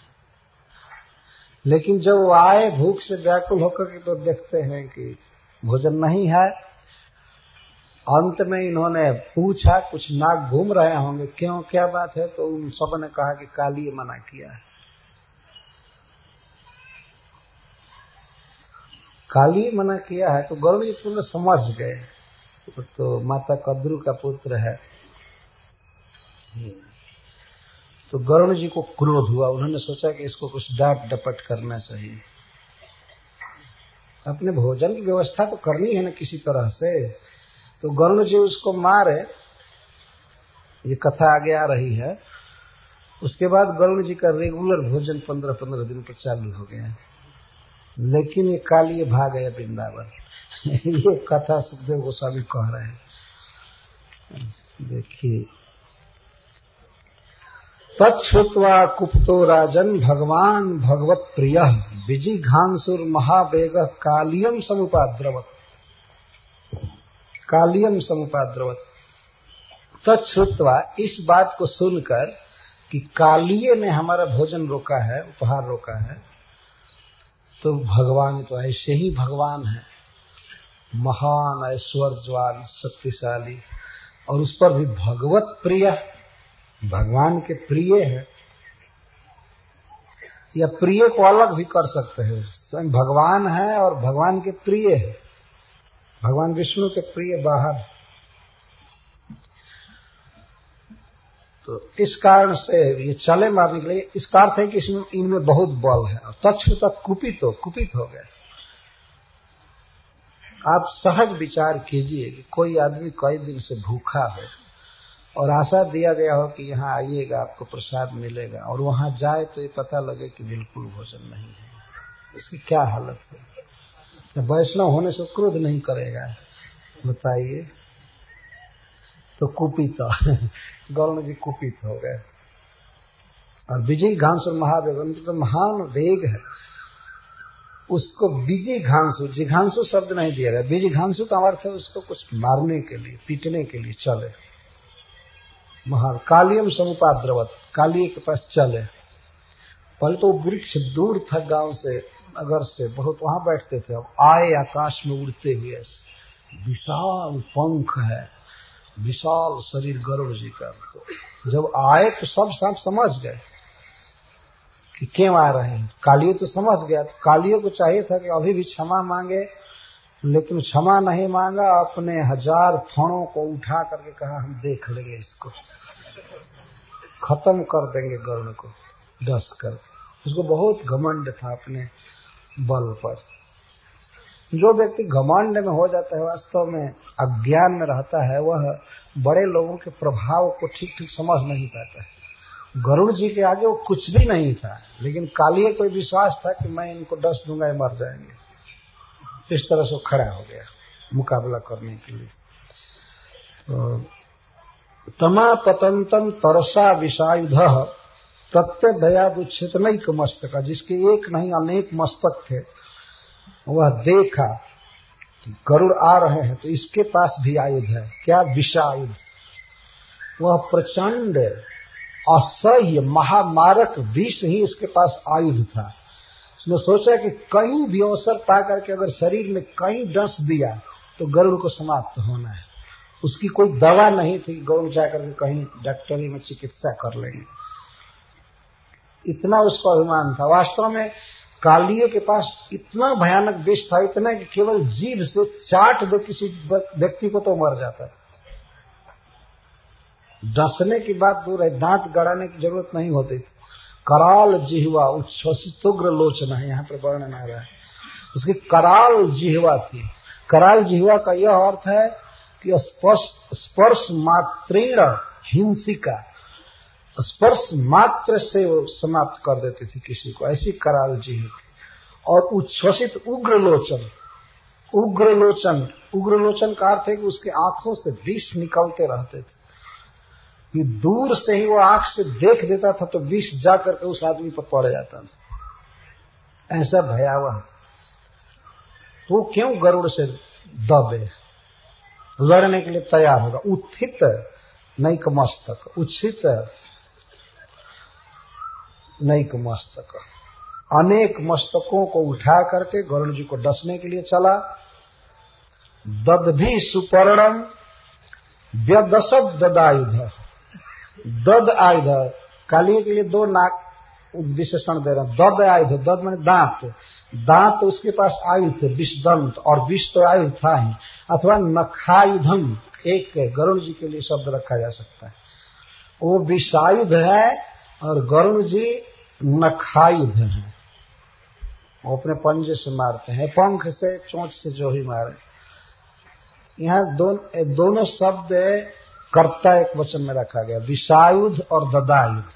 [SPEAKER 2] लेकिन जब वो आए भूख से व्याकुल होकर के तो देखते हैं कि भोजन नहीं है। अंत में इन्होंने पूछा, कुछ नाग घूम रहे होंगे, क्यों क्या बात है, तो उन सब ने कहा कि काली मना किया है। काली मना किया है तो गरुड़ जी पूर्ण समझ गए, तो माता कद्रू का पुत्र है, तो गरुड़ जी को क्रोध हुआ। उन्होंने सोचा कि इसको कुछ डांट डपट करना चाहिए, अपने भोजन की व्यवस्था तो करनी है ना किसी तरह से। तो गरुड़ जी उसको मारे, ये कथा आगे आ रही है। उसके बाद गरुड़ जी का रेगुलर भोजन पंद्रह पंद्रह दिन पर चालू हो गया। लेकिन ये कालिए भाग गया वृंदावन। ये कथा सुखदेव गोस्वामी कह रहे हैं। देखिए, तच्छ्रुत्वा कुप्तो राजन भगवान भगवत प्रिय विजिघांसुर महावेग कालियम समुपाद्रवत, कालियम समुपाद्रवत। तच्छ्रुत्वा, इस बात को सुनकर कि कालिए ने हमारा भोजन रोका है, उपहार रोका है, तो भगवान तो ऐसे ही भगवान है, महान ऐश्वर्यवान शक्तिशाली, और उस पर भी भगवत प्रिय, भगवान के प्रिय है। या प्रिय को अलग भी कर सकते हैं, स्वयं भगवान है और भगवान के प्रिय है, भगवान विष्णु के प्रिय बाहर। तो इस कारण से ये चले मारने के लिए, इसका अर्थ है कि इसमें इनमें बहुत बल है। और तत्क्षुता कुपित हो कुपित हो गए। आप सहज विचार कीजिए कि कोई आदमी कई दिन से भूखा है और आशा दिया गया हो कि यहाँ आइएगा आपको प्रसाद मिलेगा, और वहां जाए तो ये पता लगे कि बिल्कुल भोजन नहीं है, इसकी क्या हालत है। वैष्णव होने से क्रोध नहीं करेगा, बताइए। तो कुपित, गरुड़ जी कुपित हो गए। और विजय घांसुर महावेग, उनकी तो महान वेग है, उसको विजय घांसु, जिघांसु शब्द नहीं दिया गया। विजय घांसु का अर्थ है उसको कुछ मारने के लिए, पीटने के लिए चले। महान कालियम समुपाद्रवत, कालिए के पास चले। पहले तो वृक्ष दूर था गांव से, नगर से बहुत, वहां बैठते थे। अब आए आकाश में उड़ते हुए, विशाल पंख है, विशाल शरीर गरुड़ जी का। जब आए तो सब सांप समझ गए कि क्यों आ रहे हैं। कालिए तो समझ गया, तो कालिए को चाहिए था कि अभी भी क्षमा मांगे, लेकिन क्षमा नहीं मांगा। अपने हजार फणों को उठा करके कहा हम देख लेंगे, इसको खत्म कर देंगे गरुड़ को डस कर। उसको बहुत घमंड था अपने बल पर। जो व्यक्ति घमंड में हो जाता है, वास्तव में अज्ञान में रहता है, वह बड़े लोगों के प्रभाव को ठीक ठीक समझ नहीं पाता है। गरुड़ जी के आगे वो कुछ भी नहीं था, लेकिन कालिए को विश्वास था कि मैं इनको डस दूंगा, ये मर जाएंगे। इस तरह से खड़ा हो गया मुकाबला करने के लिए। तो तमा पतंतम तरसा विषायुध प्रत्यय दयादुच्छित नैक मस्तक, जिसके एक नहीं अनेक मस्तक थे, वह देखा गरुड़ आ रहे हैं तो इसके पास भी आयुध है। क्या? विषायुध। वह प्रचंड असह्य महामारक विष ही इसके पास आयुध था। उसने सोचा कि कहीं भी अवसर पा करके अगर शरीर में कहीं डस दिया तो गरुड़ को समाप्त होना है। उसकी कोई दवा नहीं थी, गरुड़ जाकर के कहीं डॉक्टरी में चिकित्सा कर लेंगे, इतना उसका अभिमान था। वास्तव में कालियों के पास इतना भयानक विष था, इतना कि केवल जीभ से चाट दो किसी व्यक्ति को तो मर जाता था। डसने की बात दूर है, दांत गड़ाने की जरूरत नहीं होती थी। कराल जिह्वा उच्छ्वसितुग्र लोचना है, यहाँ पर वर्णन आ रहा है। उसकी कराल जिह्वा थी। कराल जिह्वा का यह अर्थ है कि स्पर्श स्पर्श मात्रेण हिंसिका, स्पर्श मात्र से वो समाप्त कर देती थी किसी को, ऐसी कराल जिह्वा थी। और उच्छ्वसित उग्र लोचन, उग्र लोचन उग्र लोचन का अर्थ है कि उसके आंखों से विष निकलते रहते थे कि दूर से ही वो आंख से देख देता था तो विष जाकर के उस आदमी पर पड़ जाता था, ऐसा भयावह। तो क्यों गरुड़ से दबे, लड़ने के लिए तैयार होगा। उत्थित नैक मस्तक, उच्छित नैक मस्तक, अनेक मस्तकों को उठा करके गरुड़ जी को डसने के लिए चला। ददभी सुपर्णम व्यदसद ददायुध, दद आयुध, कालिए के लिए दो नाक विशेषण दे रहे हैं। दद आयुध, दद माने दांत, दांत तो उसके पास आयुध थे, विषदंत, और विष तो आयुध था ही। अथवा नखायुधम, एक गरुड़ जी के लिए शब्द रखा जा सकता है। वो विषायुध है और गरुड़ जी नखायुध है। वो अपने पंजे से मारते हैं, पंख से, चोंच से जो ही मारे। यहाँ दोन, दोनों शब्द कर्ता एक वचन में रखा गया, विषायुध और ददायुध।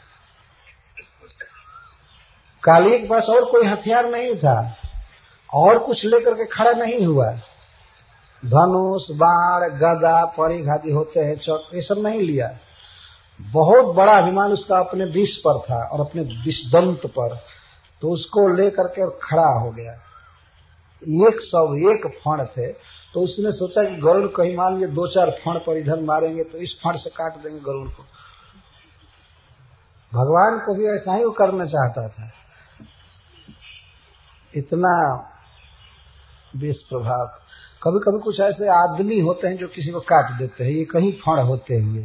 [SPEAKER 2] कालिए के पास और कोई हथियार नहीं था, और कुछ लेकर के खड़ा नहीं हुआ। धनुष, बाण, गदा, परिघ आदि होते हैं, चौक, ये सब नहीं लिया। बहुत बड़ा अभिमान उसका अपने विष पर था और अपने विषदंत पर, तो उसको लेकर के और खड़ा हो गया। एक सौ एक फण थे, तो उसने सोचा कि गरुड़ कहीं मान लिए दो चार फण पर इधर मारेंगे तो इस फण से काट देंगे गरुड़ को। भगवान को भी ऐसा ही वो करना चाहता था, इतना विष प्रभाव। कभी कभी कुछ ऐसे आदमी होते हैं जो किसी को काट देते हैं, ये कहीं फण होते हुए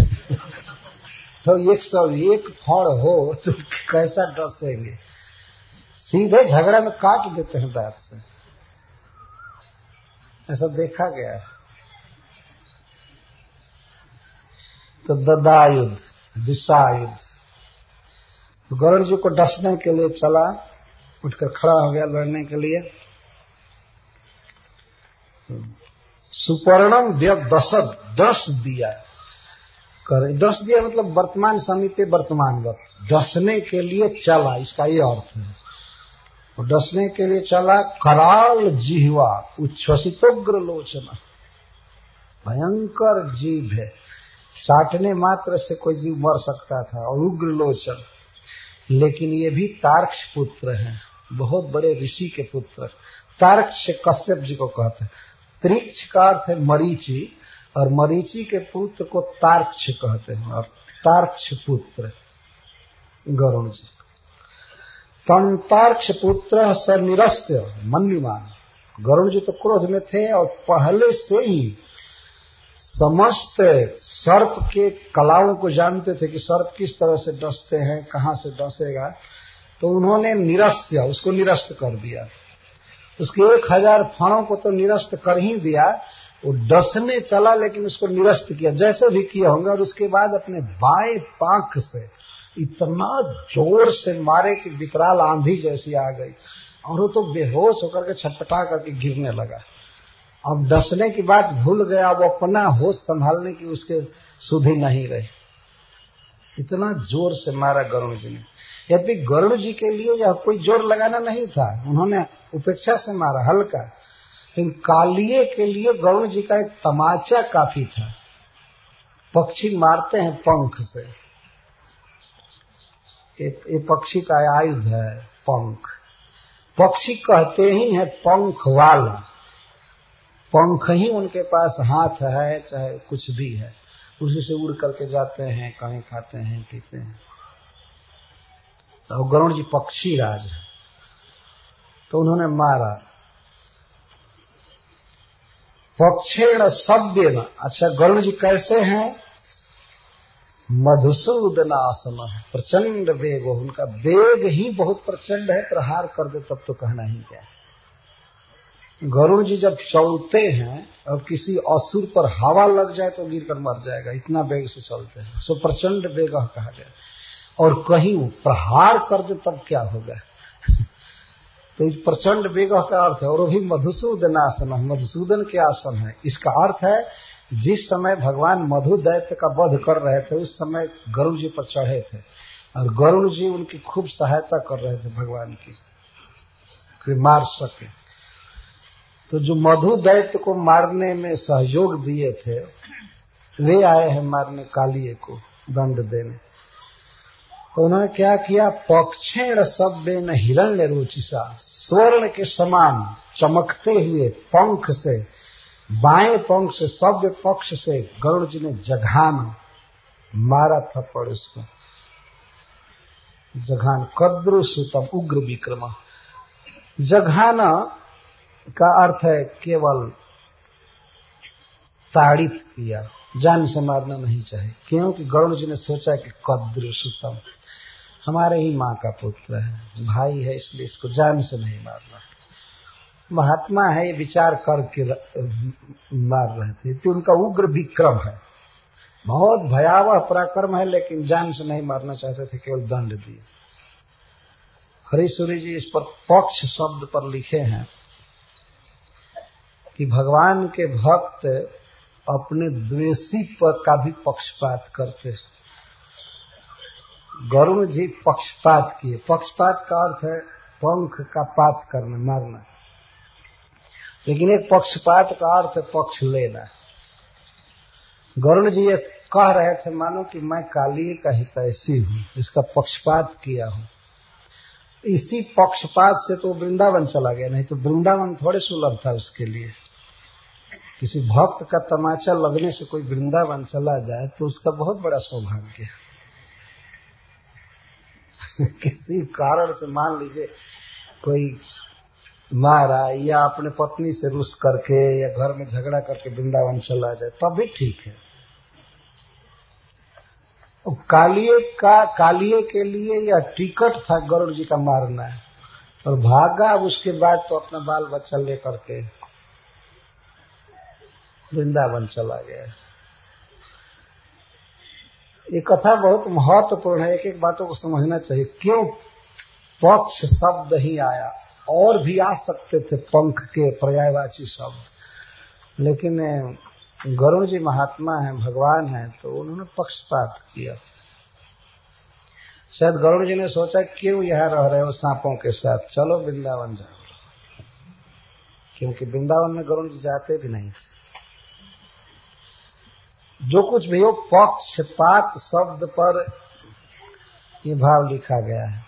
[SPEAKER 2] तो एक सौ एक फण हो तो कैसा डसेंगे, सीधे झगड़ा में काट देते हैं दांत से, ऐसा देखा गया। तो ददायुध, विषायुध, तो गरुड़ जी को डसने के लिए चला, उठकर खड़ा हो गया लड़ने के लिए। सुपर्णम व्यदसद, दस दिया, कर दस दिया मतलब वर्तमान समय पे वर्तमानवत, डसने के लिए चला, इसका ये अर्थ है। और डसने के लिए चला। कराल जिह्वा उच्छ्वसितोग्र लोचना, भयंकर जीभ है, चाटने मात्र से कोई जीव मर सकता था। और उग्र लोचन, लेकिन ये भी तार्क्ष पुत्र हैं, बहुत बड़े ऋषि के पुत्र। तार्क्ष कश्यप जी को कहते हैं। त्रिक्ष का अर्थ है मरीचि, और मरीचि के पुत्र को तार्क्ष कहते हैं, और तार्क्ष पुत्र गरुड़ जी। तंतार्क्ष पुत्र स निरस्य मन्युमान, गरुड़ जी तो क्रोध में थे और पहले से ही समस्त सर्प के कलाओं को जानते थे कि सर्प किस तरह से डसते हैं, कहां से डसेगा। तो उन्होंने निरस्य, उसको निरस्त कर दिया। उसके एक हजार फणों को तो निरस्त कर ही दिया, वो डसने चला लेकिन उसको निरस्त किया, जैसे भी किया होंगे। और उसके बाद अपने बाएं पांख से इतना जोर से मारे कि विकराल आंधी जैसी आ गई, और वो तो बेहोश होकर के छटपटा करके गिरने लगा। अब डसने की बात भूल गया, वो अपना होश संभालने की उसके सुधि नहीं रही, इतना जोर से मारा गरुड़ जी ने। यद्यपि गरुड़ जी के लिए यह कोई जोर लगाना नहीं था, उन्होंने उपेक्षा से मारा, हल्का। लेकिन कालिए के लिए गरुण जी का एक तमाचा काफी था। पक्षी मारते हैं पंख से, ये पक्षी का आयुध है पंख। पक्षी कहते ही है पंख वाला, पंख ही उनके पास हाथ है, चाहे कुछ भी है, उसी से उड़ करके जाते हैं, कहीं खाते हैं पीते हैं। तो गरुण जी पक्षी राज है, तो उन्होंने मारा। पक्षेण शब्देन, अच्छा गरुण जी कैसे हैं? मधुसूदनासन, प्रचंड वेग, उनका वेग ही बहुत प्रचंड है, प्रहार कर दे तब तो कहना ही क्या। गरुण जी जब चलते हैं और किसी असुर पर हवा लग जाए तो गिर कर मर जाएगा, इतना वेग से चलते हैं, सो प्रचंड वेग कहा गया। और कहीं प्रहार कर दे तब क्या होगा। तो इस प्रचंड वेग का अर्थ है। और वो भी मधुसूदनासन, मधुसूदन के आसन है। इसका अर्थ है जिस समय भगवान मधु दैत्य का वध कर रहे थे उस समय गरुड़ जी पर चढ़े थे और गरुड़ जी उनकी खूब सहायता कर रहे थे भगवान की, कि मार सके। तो जो मधु दैत्य को मारने में सहयोग दिए थे वे आए हैं मारने कालिए को, दंड देने। तो उन्होंने क्या किया? पक्षेण शब्देन हिरण्य रुचिसा, स्वर्ण के समान चमकते हुए पंख से, बाएं पंख से, सभ्य पक्ष से गरुड़ जी ने जघान मारा थप्पड़ उसको। जघान कद्रुसुतम उग्र विक्रम। जघान का अर्थ है केवल ताड़ित किया, जान से मारना नहीं चाहिए, क्योंकि गरुड़ जी ने सोचा कि कद्रुसुतम हमारे ही माँ का पुत्र है, भाई है, इसलिए इसको जान से नहीं मारना। महात्मा है, ये विचार करके मार रहे थे। तो उनका उग्र विक्रम है, बहुत भयावह पराक्रम है, लेकिन जान से नहीं मारना चाहते थे, केवल दंड दिए। हरीश्वरी जी इस पर पक्ष शब्द पर लिखे हैं कि भगवान के भक्त अपने द्वेषी पर का भी पक्षपात करते। गरुड़ जी पक्षपात किए। पक्षपात का अर्थ है पंख का पात करना, मारना। लेकिन एक पक्षपात का अर्थ है पक्ष लेना। गरुड़ जी ये कह रहे थे मानो कि मैं कालिए का हितैषी हूं, इसका पक्षपात किया हूं। इसी पक्षपात से तो वृंदावन चला गया, नहीं तो वृंदावन थोड़े सुलभ था उसके लिए। किसी भक्त का तमाचा लगने से कोई वृंदावन चला जाए तो उसका बहुत बड़ा सौभाग्य है। किसी कारण से मान लीजिए कोई मारा या अपने पत्नी से रुस करके या घर में झगड़ा करके वृंदावन चला जाए तब भी ठीक है। कालिए का कालिए के लिए यह टिकट था गरुड़ जी का मारना है, और भागा। उसके बाद तो अपना बाल बच्चा लेकर के वृंदावन चला गया। ये कथा बहुत महत्वपूर्ण है, एक एक बातों को समझना चाहिए। क्यों पक्ष शब्द ही आया? और भी आ सकते थे पंख के पर्यायवाची शब्द, लेकिन गरुड़ जी महात्मा हैं, भगवान हैं, तो उन्होंने पक्षपात किया। शायद गरुड़ जी ने सोचा क्यों यहाँ रह रहे हो सांपों के साथ, चलो वृंदावन जाओ। क्योंकि वृंदावन में गरुड़ जी जाते भी नहीं थे। जो कुछ भी हो, पक्षपात शब्द पर ये भाव लिखा गया है।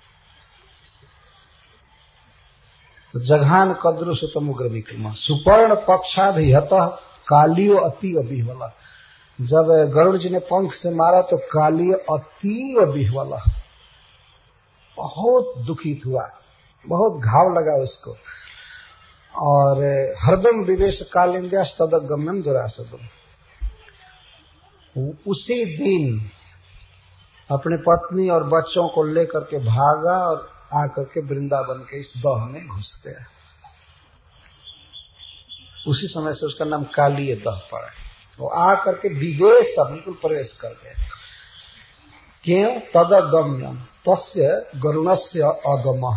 [SPEAKER 2] तो जघान कद्रुसुतम उग्र विक्रम सुपर्ण पक्षाभिहत कालियो अति अभिहवला। जब गरुड़ जी ने पंख से मारा तो कालिय अति अभिहवला, बहुत दुखित हुआ, बहुत घाव लगा उसको। और हरदम विवेश कालिंद्यास तदगम्यम दुरासदम, उसी दिन अपने पत्नी और बच्चों को लेकर के भागा और आकर के वृंदावन के इस दह में घुस गया। उसी समय से उसका नाम कालिय दह पड़ा। वो आकर के विदेश बिल्कुल प्रवेश कर गया। क्यों? तदगम्यम तस्य गरुणस्य अगम।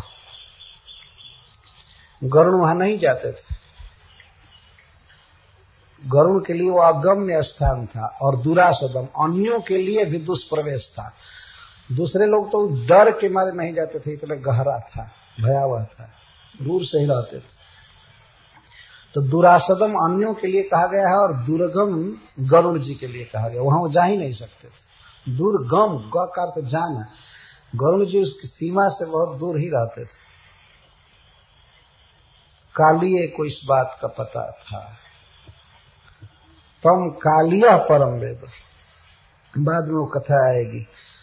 [SPEAKER 2] गरुण वहां नहीं जाते थे, गरुण के लिए वो अगम्य स्थान था, और दुरासदम अन्यों के लिए भी दुष्प्रवेश था। दूसरे लोग तो डर के मारे नहीं जाते थे, इतना गहरा था, भयावह था, दूर से ही रहते थे। तो दुरासदम अन्यों के लिए कहा गया है और दुर्गम गरुड़ जी के लिए कहा गया। वहां वो जा ही नहीं सकते थे। दुर्गम ग का अर्थ जाना, गरुड़ जी उसकी सीमा से बहुत दूर ही रहते थे। कालिये को इस बात का पता था। तम कालिया परम वेद, बाद में वो कथा आएगी।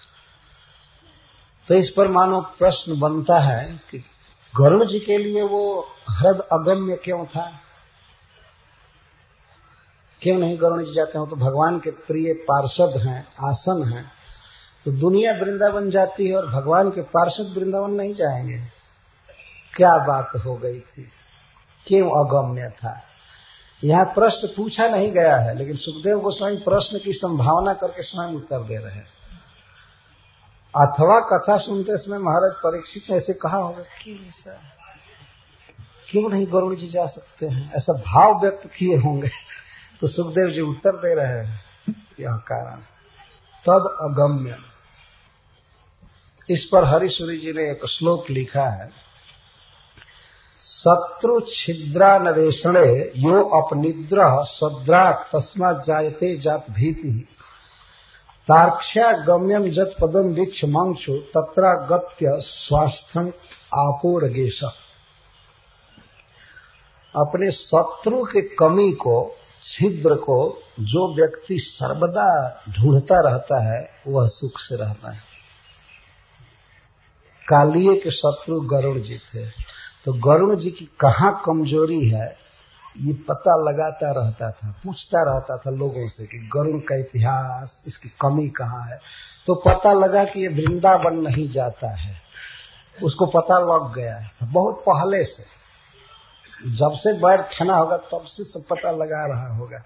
[SPEAKER 2] तो इस पर मानो प्रश्न बनता है कि गरुड़ जी के लिए वो हृद अगम्य क्यों था? क्यों नहीं गरुड़ जी जाते हो? तो भगवान के प्रिय पार्षद हैं, आसन हैं। तो दुनिया वृंदावन जाती है और भगवान के पार्षद वृंदावन नहीं जाएंगे। क्या बात हो गई थी? क्यों अगम्य था? यहाँ प्रश्न पूछा नहीं गया है, लेकिन सुखदेव गोस्वामी प्रश्न की संभावना करके स्वयं उत्तर दे रहे हैं। अथवा कथा सुनते समय महाराज परीक्षित ने ऐसे कहा होगा, क्यों ऐसा, क्यों नहीं गरुड़ जी जा सकते हैं, ऐसा भाव व्यक्त किए होंगे। तो सुखदेव जी उत्तर दे रहे हैं, यह कारण तद अगम्य। इस पर हरिश्वरी जी ने एक श्लोक लिखा है, शत्रु छिद्रान्वेषणे यो अपनिद्र सद्राक तस्मात् जायते जात भीति तार्क्ष्या गम्यम जत पदम वीक्ष मंक्षु तत्रा गत्य स्वास्थ्यम आपोरगेश। अपने शत्रु के कमी को, छिद्र को जो व्यक्ति सर्वदा ढूंढता रहता है वह सुख से रहता है। कालिये के शत्रु गरुड़ जी थे, तो गरुड़ जी की कहाँ कमजोरी है ये पता लगाता रहता था, पूछता रहता था लोगों से कि गरुड़ का इतिहास, इसकी कमी कहाँ है। तो पता लगा कि ये वृंदावन नहीं जाता है, उसको पता लग गया है बहुत पहले से। जब से बैर खाना होगा तब से सब पता लगा रहा होगा।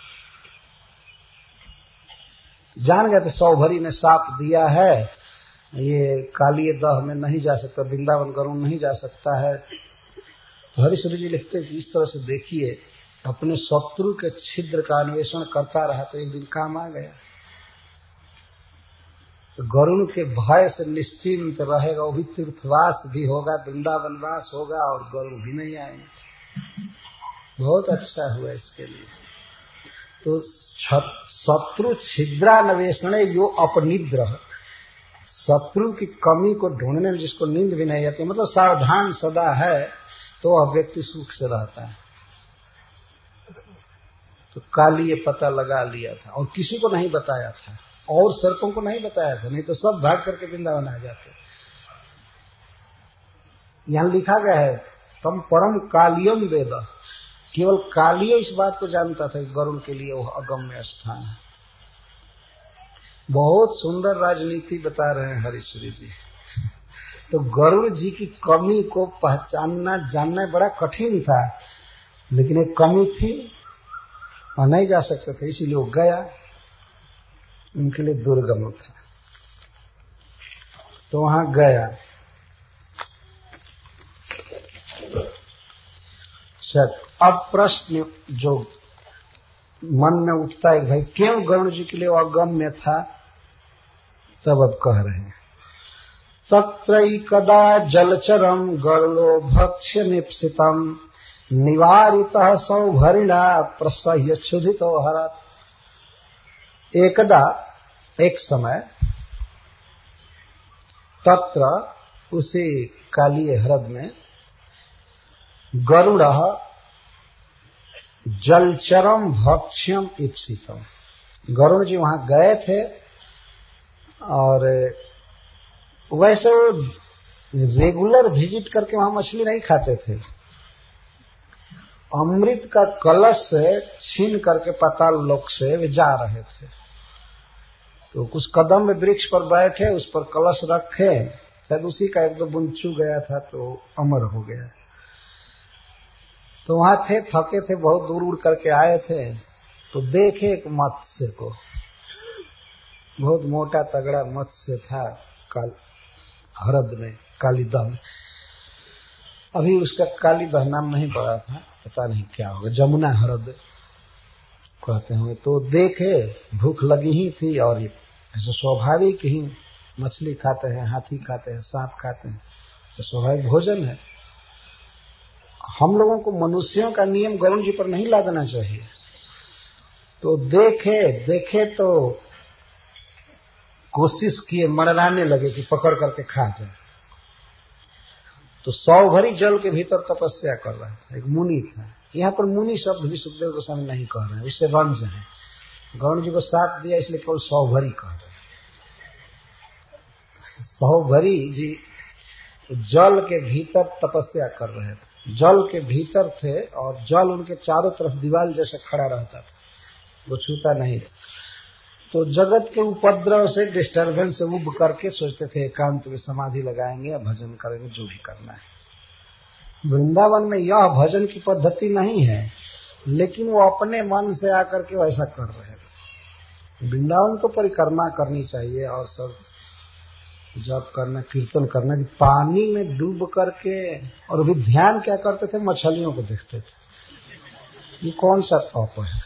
[SPEAKER 2] जान गए थे सौभरी ने साप दिया है, ये कालिये दह में नहीं जा सकता, वृंदावन गरुड़ नहीं जा सकता है। हरिश्वरी जी लिखते हैं कि इस तरह से देखिए, अपने शत्रु के छिद्र का अन्वेषण करता रहा तो एक दिन काम आ गया। तो गरुड़ के भय से निश्चिंत रहेगा, वो भी तीर्थवास भी होगा, वृंदावन वास होगा और गरुड़ भी नहीं आएंगे। बहुत अच्छा हुआ इसके लिए। तो शत्रु छिद्रान्वेषणे यो अपनिद्र, शत्रु की कमी को ढूंढने में जिसको नींद भी नहीं आती, मतलब सावधान सदा है, तो वह व्यक्ति सुख से रहता है। तो कालिये पता लगा लिया था और किसी को नहीं बताया था, और सर्पों को नहीं बताया था, नहीं तो सब भाग करके वृंदावन आ जाते। यहां लिखा गया है तम परम कालियम वेद, केवल कालिये इस बात को जानता था कि गरुड़ के लिए वह अगम्य स्थान है। बहुत सुंदर राजनीति बता रहे हैं हरिश्वरी जी। तो गरुड़ जी की कमी को पहचानना, जानना बड़ा कठिन था, लेकिन एक कमी थी और नहीं जा सकते थे, इसीलिए वो गया, उनके लिए दुर्गम था। तो वहां गया। अब प्रश्न जो मन में उठता है भाई क्यों गरुड़ जी के लिए वो अगम्य था, तब अब कह रहे हैं तत्रैकदा जलचरम गरुड़ो भक्ष्य निप्सितम निवारितः सौभरिणा प्रसह्य क्षुधितो हरत्। एकदा, एक समय, तत्र, उसी कालिये हृद में, गरुड़ जलचरम भक्ष्यम इप्सितम, गरुड़ जी वहां गए थे और वैसे वो रेगुलर विजिट करके वहां मछली नहीं खाते थे, अमृत का कलश से छीन करके पाताल लोक से वे जा रहे थे। तो कुछ कदम में वृक्ष पर बैठे, उस पर कलश रखे, शायद उसी का एक दो बूंद चू गया था तो अमर हो गया। तो वहां थे, थके थे, बहुत दूर उड़ करके आए थे, तो देखे एक मत्स्य को, बहुत मोटा तगड़ा मत्स्य था काल हृद में, कालीदह में। अभी उसका कालीदह नाम नहीं पड़ा था, पता नहीं क्या होगा, जमुना हृद कहते होंगे। तो देखे, भूख लगी ही थी और ऐसे स्वाभाविक ही मछली खाते हैं, हाथी खाते हैं, सांप खाते हैं, तो स्वाभाविक भोजन है। हम लोगों को मनुष्यों का नियम गरुण जी पर नहीं लादना चाहिए। तो देखे देखे तो कोशिश किए, मरनाने लगे कि पकड़ करके खा जाए। तो सौ भरी जल के भीतर तपस्या कर रहा था, एक मुनि था। यहाँ पर मुनि शब्द भी सुखदेव गोस्वामी नहीं कह रहे हैं, उससे रंज है। गरुण जी को साथ दिया इसलिए केवल सौ भरी कह रहे हैं। सौ भरी जी जल के भीतर तपस्या कर रहे थे, जल के भीतर थे और जल उनके चारों तरफ दीवार जैसे खड़ा रहता था, वो छूता नहीं। तो जगत के उपद्रव से, डिस्टर्बेंस से उब करके सोचते थे एकांत में समाधि लगाएंगे या भजन करेंगे, जो भी करना है। वृंदावन में यह भजन की पद्धति नहीं है, लेकिन वो अपने मन से आकर के वैसा कर रहे थे। वृंदावन तो परिक्रमा करनी चाहिए और सब जप करना, कीर्तन करना, कि पानी में डूब करके, और भी ध्यान क्या करते थे, मछलियों को देखते थे। ये कौन सा तप है?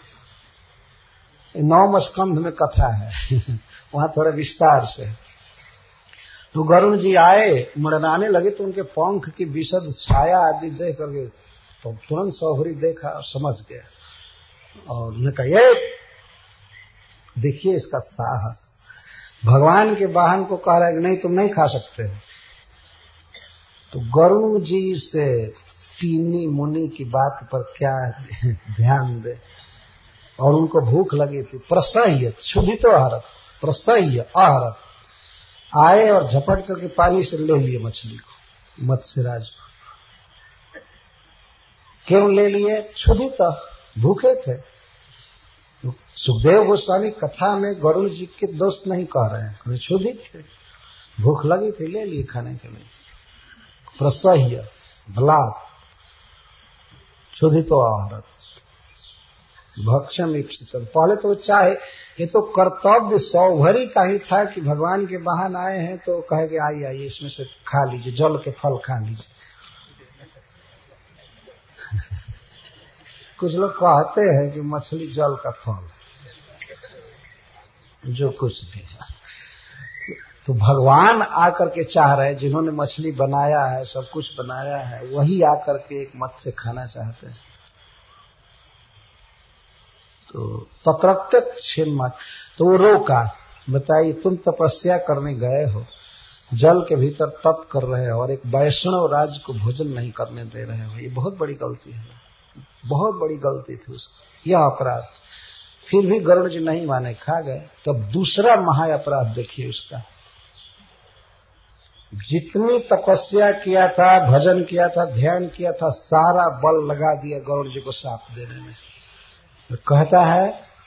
[SPEAKER 2] नौम स्कंध में कथा है वहां थोड़ा विस्तार से। तो गरुण जी आए, मड़नाने लगे, तो उनके पंख की विशद छाया आदि देख करके तो तुरंत सौभरी देखा और समझ गया। और उन्होंने कहा, ये देखिए इसका साहस, भगवान के वाहन को कह रहा है कि नहीं तुम नहीं खा सकते। तो गरुण जी से तीनी मुनि की बात पर क्या ध्यान दे। और उनको भूख लगी थी। प्रसह्य क्षुधितो आहरत, प्रसह्य आहरत आए और झपट करके पानी से ले लिए मछली को, मत्स्यराज को। क्यों ले लिए? क्षुधित, भूखे थे। सुखदेव गोस्वामी कथा में गरुण जी के दोस्त नहीं कह रहे हैं, क्षुधित थे, भूख लगी थी, ले लिए खाने के लिए। प्रसह्य बलात् क्षुधितो आहरत भक्षम इप्सितम। पहले तो चाहे, ये तो कर्तव्य सौभरी का ही था कि भगवान के वाहन आए हैं तो कहे कि आइए आइए इसमें से खा लीजिए, जल के फल खा लीजिए। कुछ लोग कहते हैं कि मछली जल का फल, जो कुछ भी। तो भगवान आकर के चाह रहे हैं, जिन्होंने मछली बनाया है, सब कुछ बनाया है, वही आकर के एक मत्स्य खाना चाहते हैं। तो तत्रत्यक्ष मत, तो वो रोका। बताइए, तुम तपस्या करने गए हो, जल के भीतर तप कर रहे हो और एक वैष्णव राज को भोजन नहीं करने दे रहे हो, ये बहुत बड़ी गलती है, बहुत बड़ी गलती थी उसकी, यह अपराध। फिर भी गरुड़ जी नहीं माने, खा गए। तब दूसरा महा अपराध देखिए उसका। जितनी तपस्या किया था, भजन किया था, ध्यान किया था, सारा बल लगा दिया गरुड़ जी को साप देने में। तो कहता है,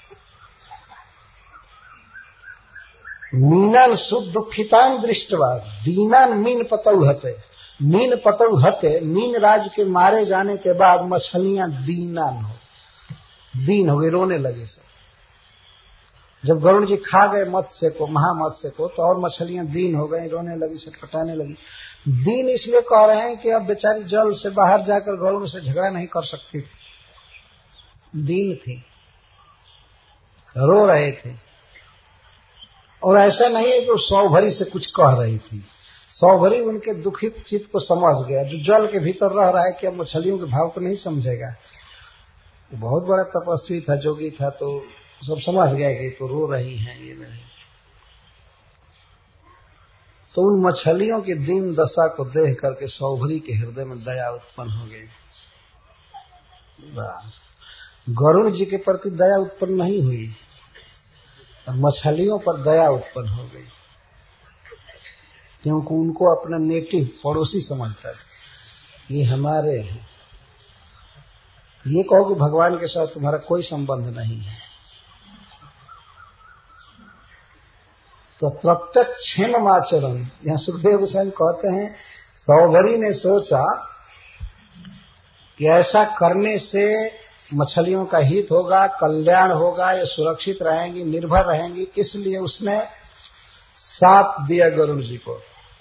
[SPEAKER 2] मीनान सुदुखितान दृष्टवा दीनान मीन पतौ हते। मीन पतौ हते, मीन राज के मारे जाने के बाद मछलियां दीनान हो, दीन हो गई, रोने लगे सब। जब गरुड़ जी खा गए मत्स्य को, महामत्स्य को, तो और मछलियां दीन हो गई, रोने लगी, छटपटाने लगी। दीन इसलिए कह रहे हैं कि अब बेचारी जल से बाहर जाकर गरुड़ से झगड़ा नहीं कर सकती थी, दीन थी, रो रहे थे। और ऐसा नहीं है कि वो सौभरी से कुछ कह रही थी, सौभरी उनके दुखित चित्त को समझ गया। जो जल के भीतर रह रहा है कि अब मछलियों के भाव को नहीं समझेगा, बहुत बड़ा तपस्वी था, जोगी था, तो सब समझ गया कि तो रो रही हैं ये नहीं। तो उन मछलियों की दीन दशा को देख करके सौभरी के हृदय में दया उत्पन्न हो गई। गरुड़ जी के प्रति दया उत्पन्न नहीं हुई और मछलियों पर दया उत्पन्न हो गई, क्योंकि उनको अपना नेटिव पड़ोसी समझता था, ये हमारे हैं। ये कहो कि भगवान के साथ तुम्हारा कोई संबंध नहीं है। तो प्रत्यक्ष क्षेम आचरण, यहां सुखदेव गोस्वामी कहते हैं, सौभरी ने सोचा कि ऐसा करने से मछलियों का हित होगा, कल्याण होगा, ये सुरक्षित रहेंगी, निर्भर रहेंगी, इसलिए उसने साथ दिया गरुड़ जी को।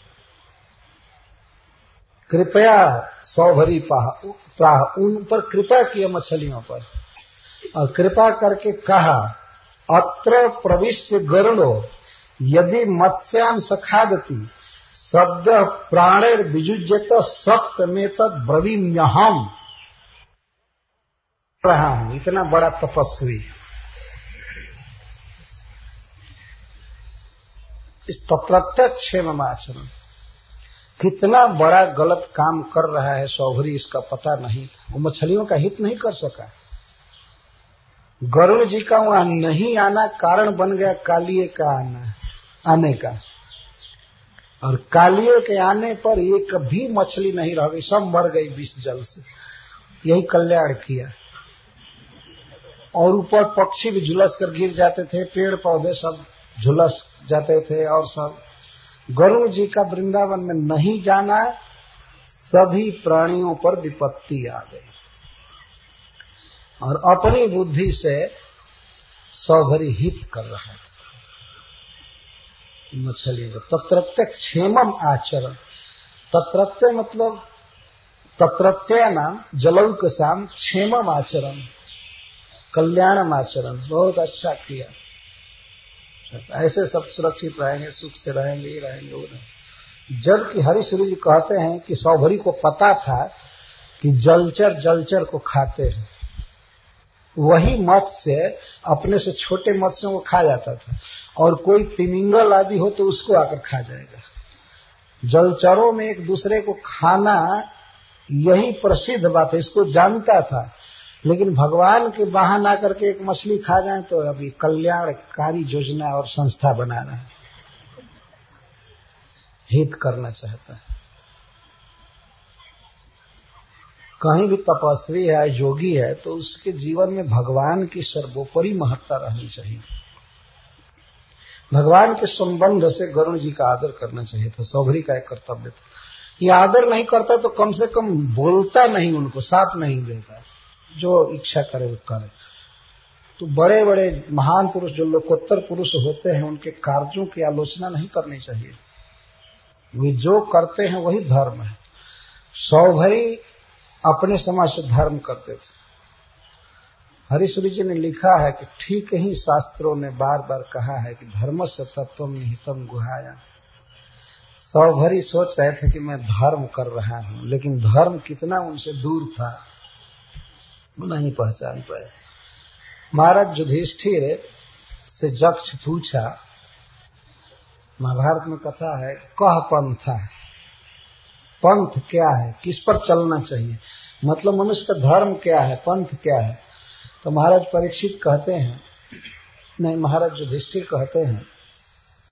[SPEAKER 2] कृपया सौभरी प्राह, उन पर कृपा किया मछलियों पर, और कृपा करके कहा, अत्र प्रविश्य गरुड़ो यदि मत्स्याम सखादति सद्य प्राणेर विजुज्यत सप्त में तद ब्रवीम्यहम, रहा हूं इतना बड़ा तपस्वी। इस तत्रत्य क्षेम आचरण, कितना बड़ा गलत काम कर रहा है सौभरी, इसका पता नहीं। वो मछलियों का हित नहीं कर सका। गरुड़ जी का वहां नहीं आना कारण बन गया कालिये का आना आने का, और कालिये के आने पर एक भी मछली नहीं रह गई, सब मर गई विष जल से। यही कल्याण किया। और ऊपर पक्षी भी झुलस कर गिर जाते थे, पेड़ पौधे सब झुलस जाते थे, और सब गरुड़ जी का वृंदावन में नहीं जाना, सभी प्राणियों पर विपत्ति आ गई। और अपनी बुद्धि से सौभरी हित कर रहा था मछली को। तत्रत्य क्षेमम आचरण, तत्रत्य मतलब तत्रत्य नाम जलौक साम क्षेमम आचरण, कल्याणम आचरण, बहुत अच्छा किया। ऐसे सब सुरक्षित रहेंगे, सुख से रहेंगे, ही रहेंगे वो रहेंगे। जबकि हरिश्री जी कहते हैं कि सौभरी को पता था कि जलचर जलचर को खाते हैं, वही मत्स्य अपने से छोटे मत्स्यों को खा जाता था, और कोई तिमिंगल आदि हो तो उसको आकर खा जाएगा। जलचरों में एक दूसरे को खाना यही प्रसिद्ध बात है, इसको जानता था। लेकिन भगवान के वाहन आकर के एक मछली खा जाए तो अभी कल्याणकारी योजना और संस्था बना रहा है, हित करना चाहता है। कहीं भी तपस्वी है, योगी है, तो उसके जीवन में भगवान की सर्वोपरि महत्ता रहनी चाहिए। भगवान के संबंध से गरुड़ जी का आदर करना चाहिए था, सौभरी का एक कर्तव्य था। ये आदर नहीं करता तो कम से कम बोलता नहीं, उनको साथ नहीं देता, जो इच्छा करे वो करे। तो बड़े बड़े महान पुरुष जो लोकोत्तर पुरुष होते हैं, उनके कार्यों की आलोचना नहीं करनी चाहिए। वे जो करते हैं वही धर्म है। सौभरी अपने समाज से धर्म करते थे। हरिश्री जी ने लिखा है कि ठीक ही शास्त्रों ने बार बार कहा है कि धर्मस्य तत्वम निहितम गुहाया। सौभरी सोच रहे थे कि मैं धर्म कर रहा हूं, लेकिन धर्म कितना उनसे दूर था वो नहीं पहचान पाए। महाराज युधिष्ठिर से जक्ष पूछा, महाभारत में कथा है, कह पंथा, पंथ क्या है, किस पर चलना चाहिए, मतलब मनुष्य का धर्म क्या है, पंथ क्या है। तो महाराज परीक्षित कहते हैं, नहीं महाराज युधिष्ठिर कहते हैं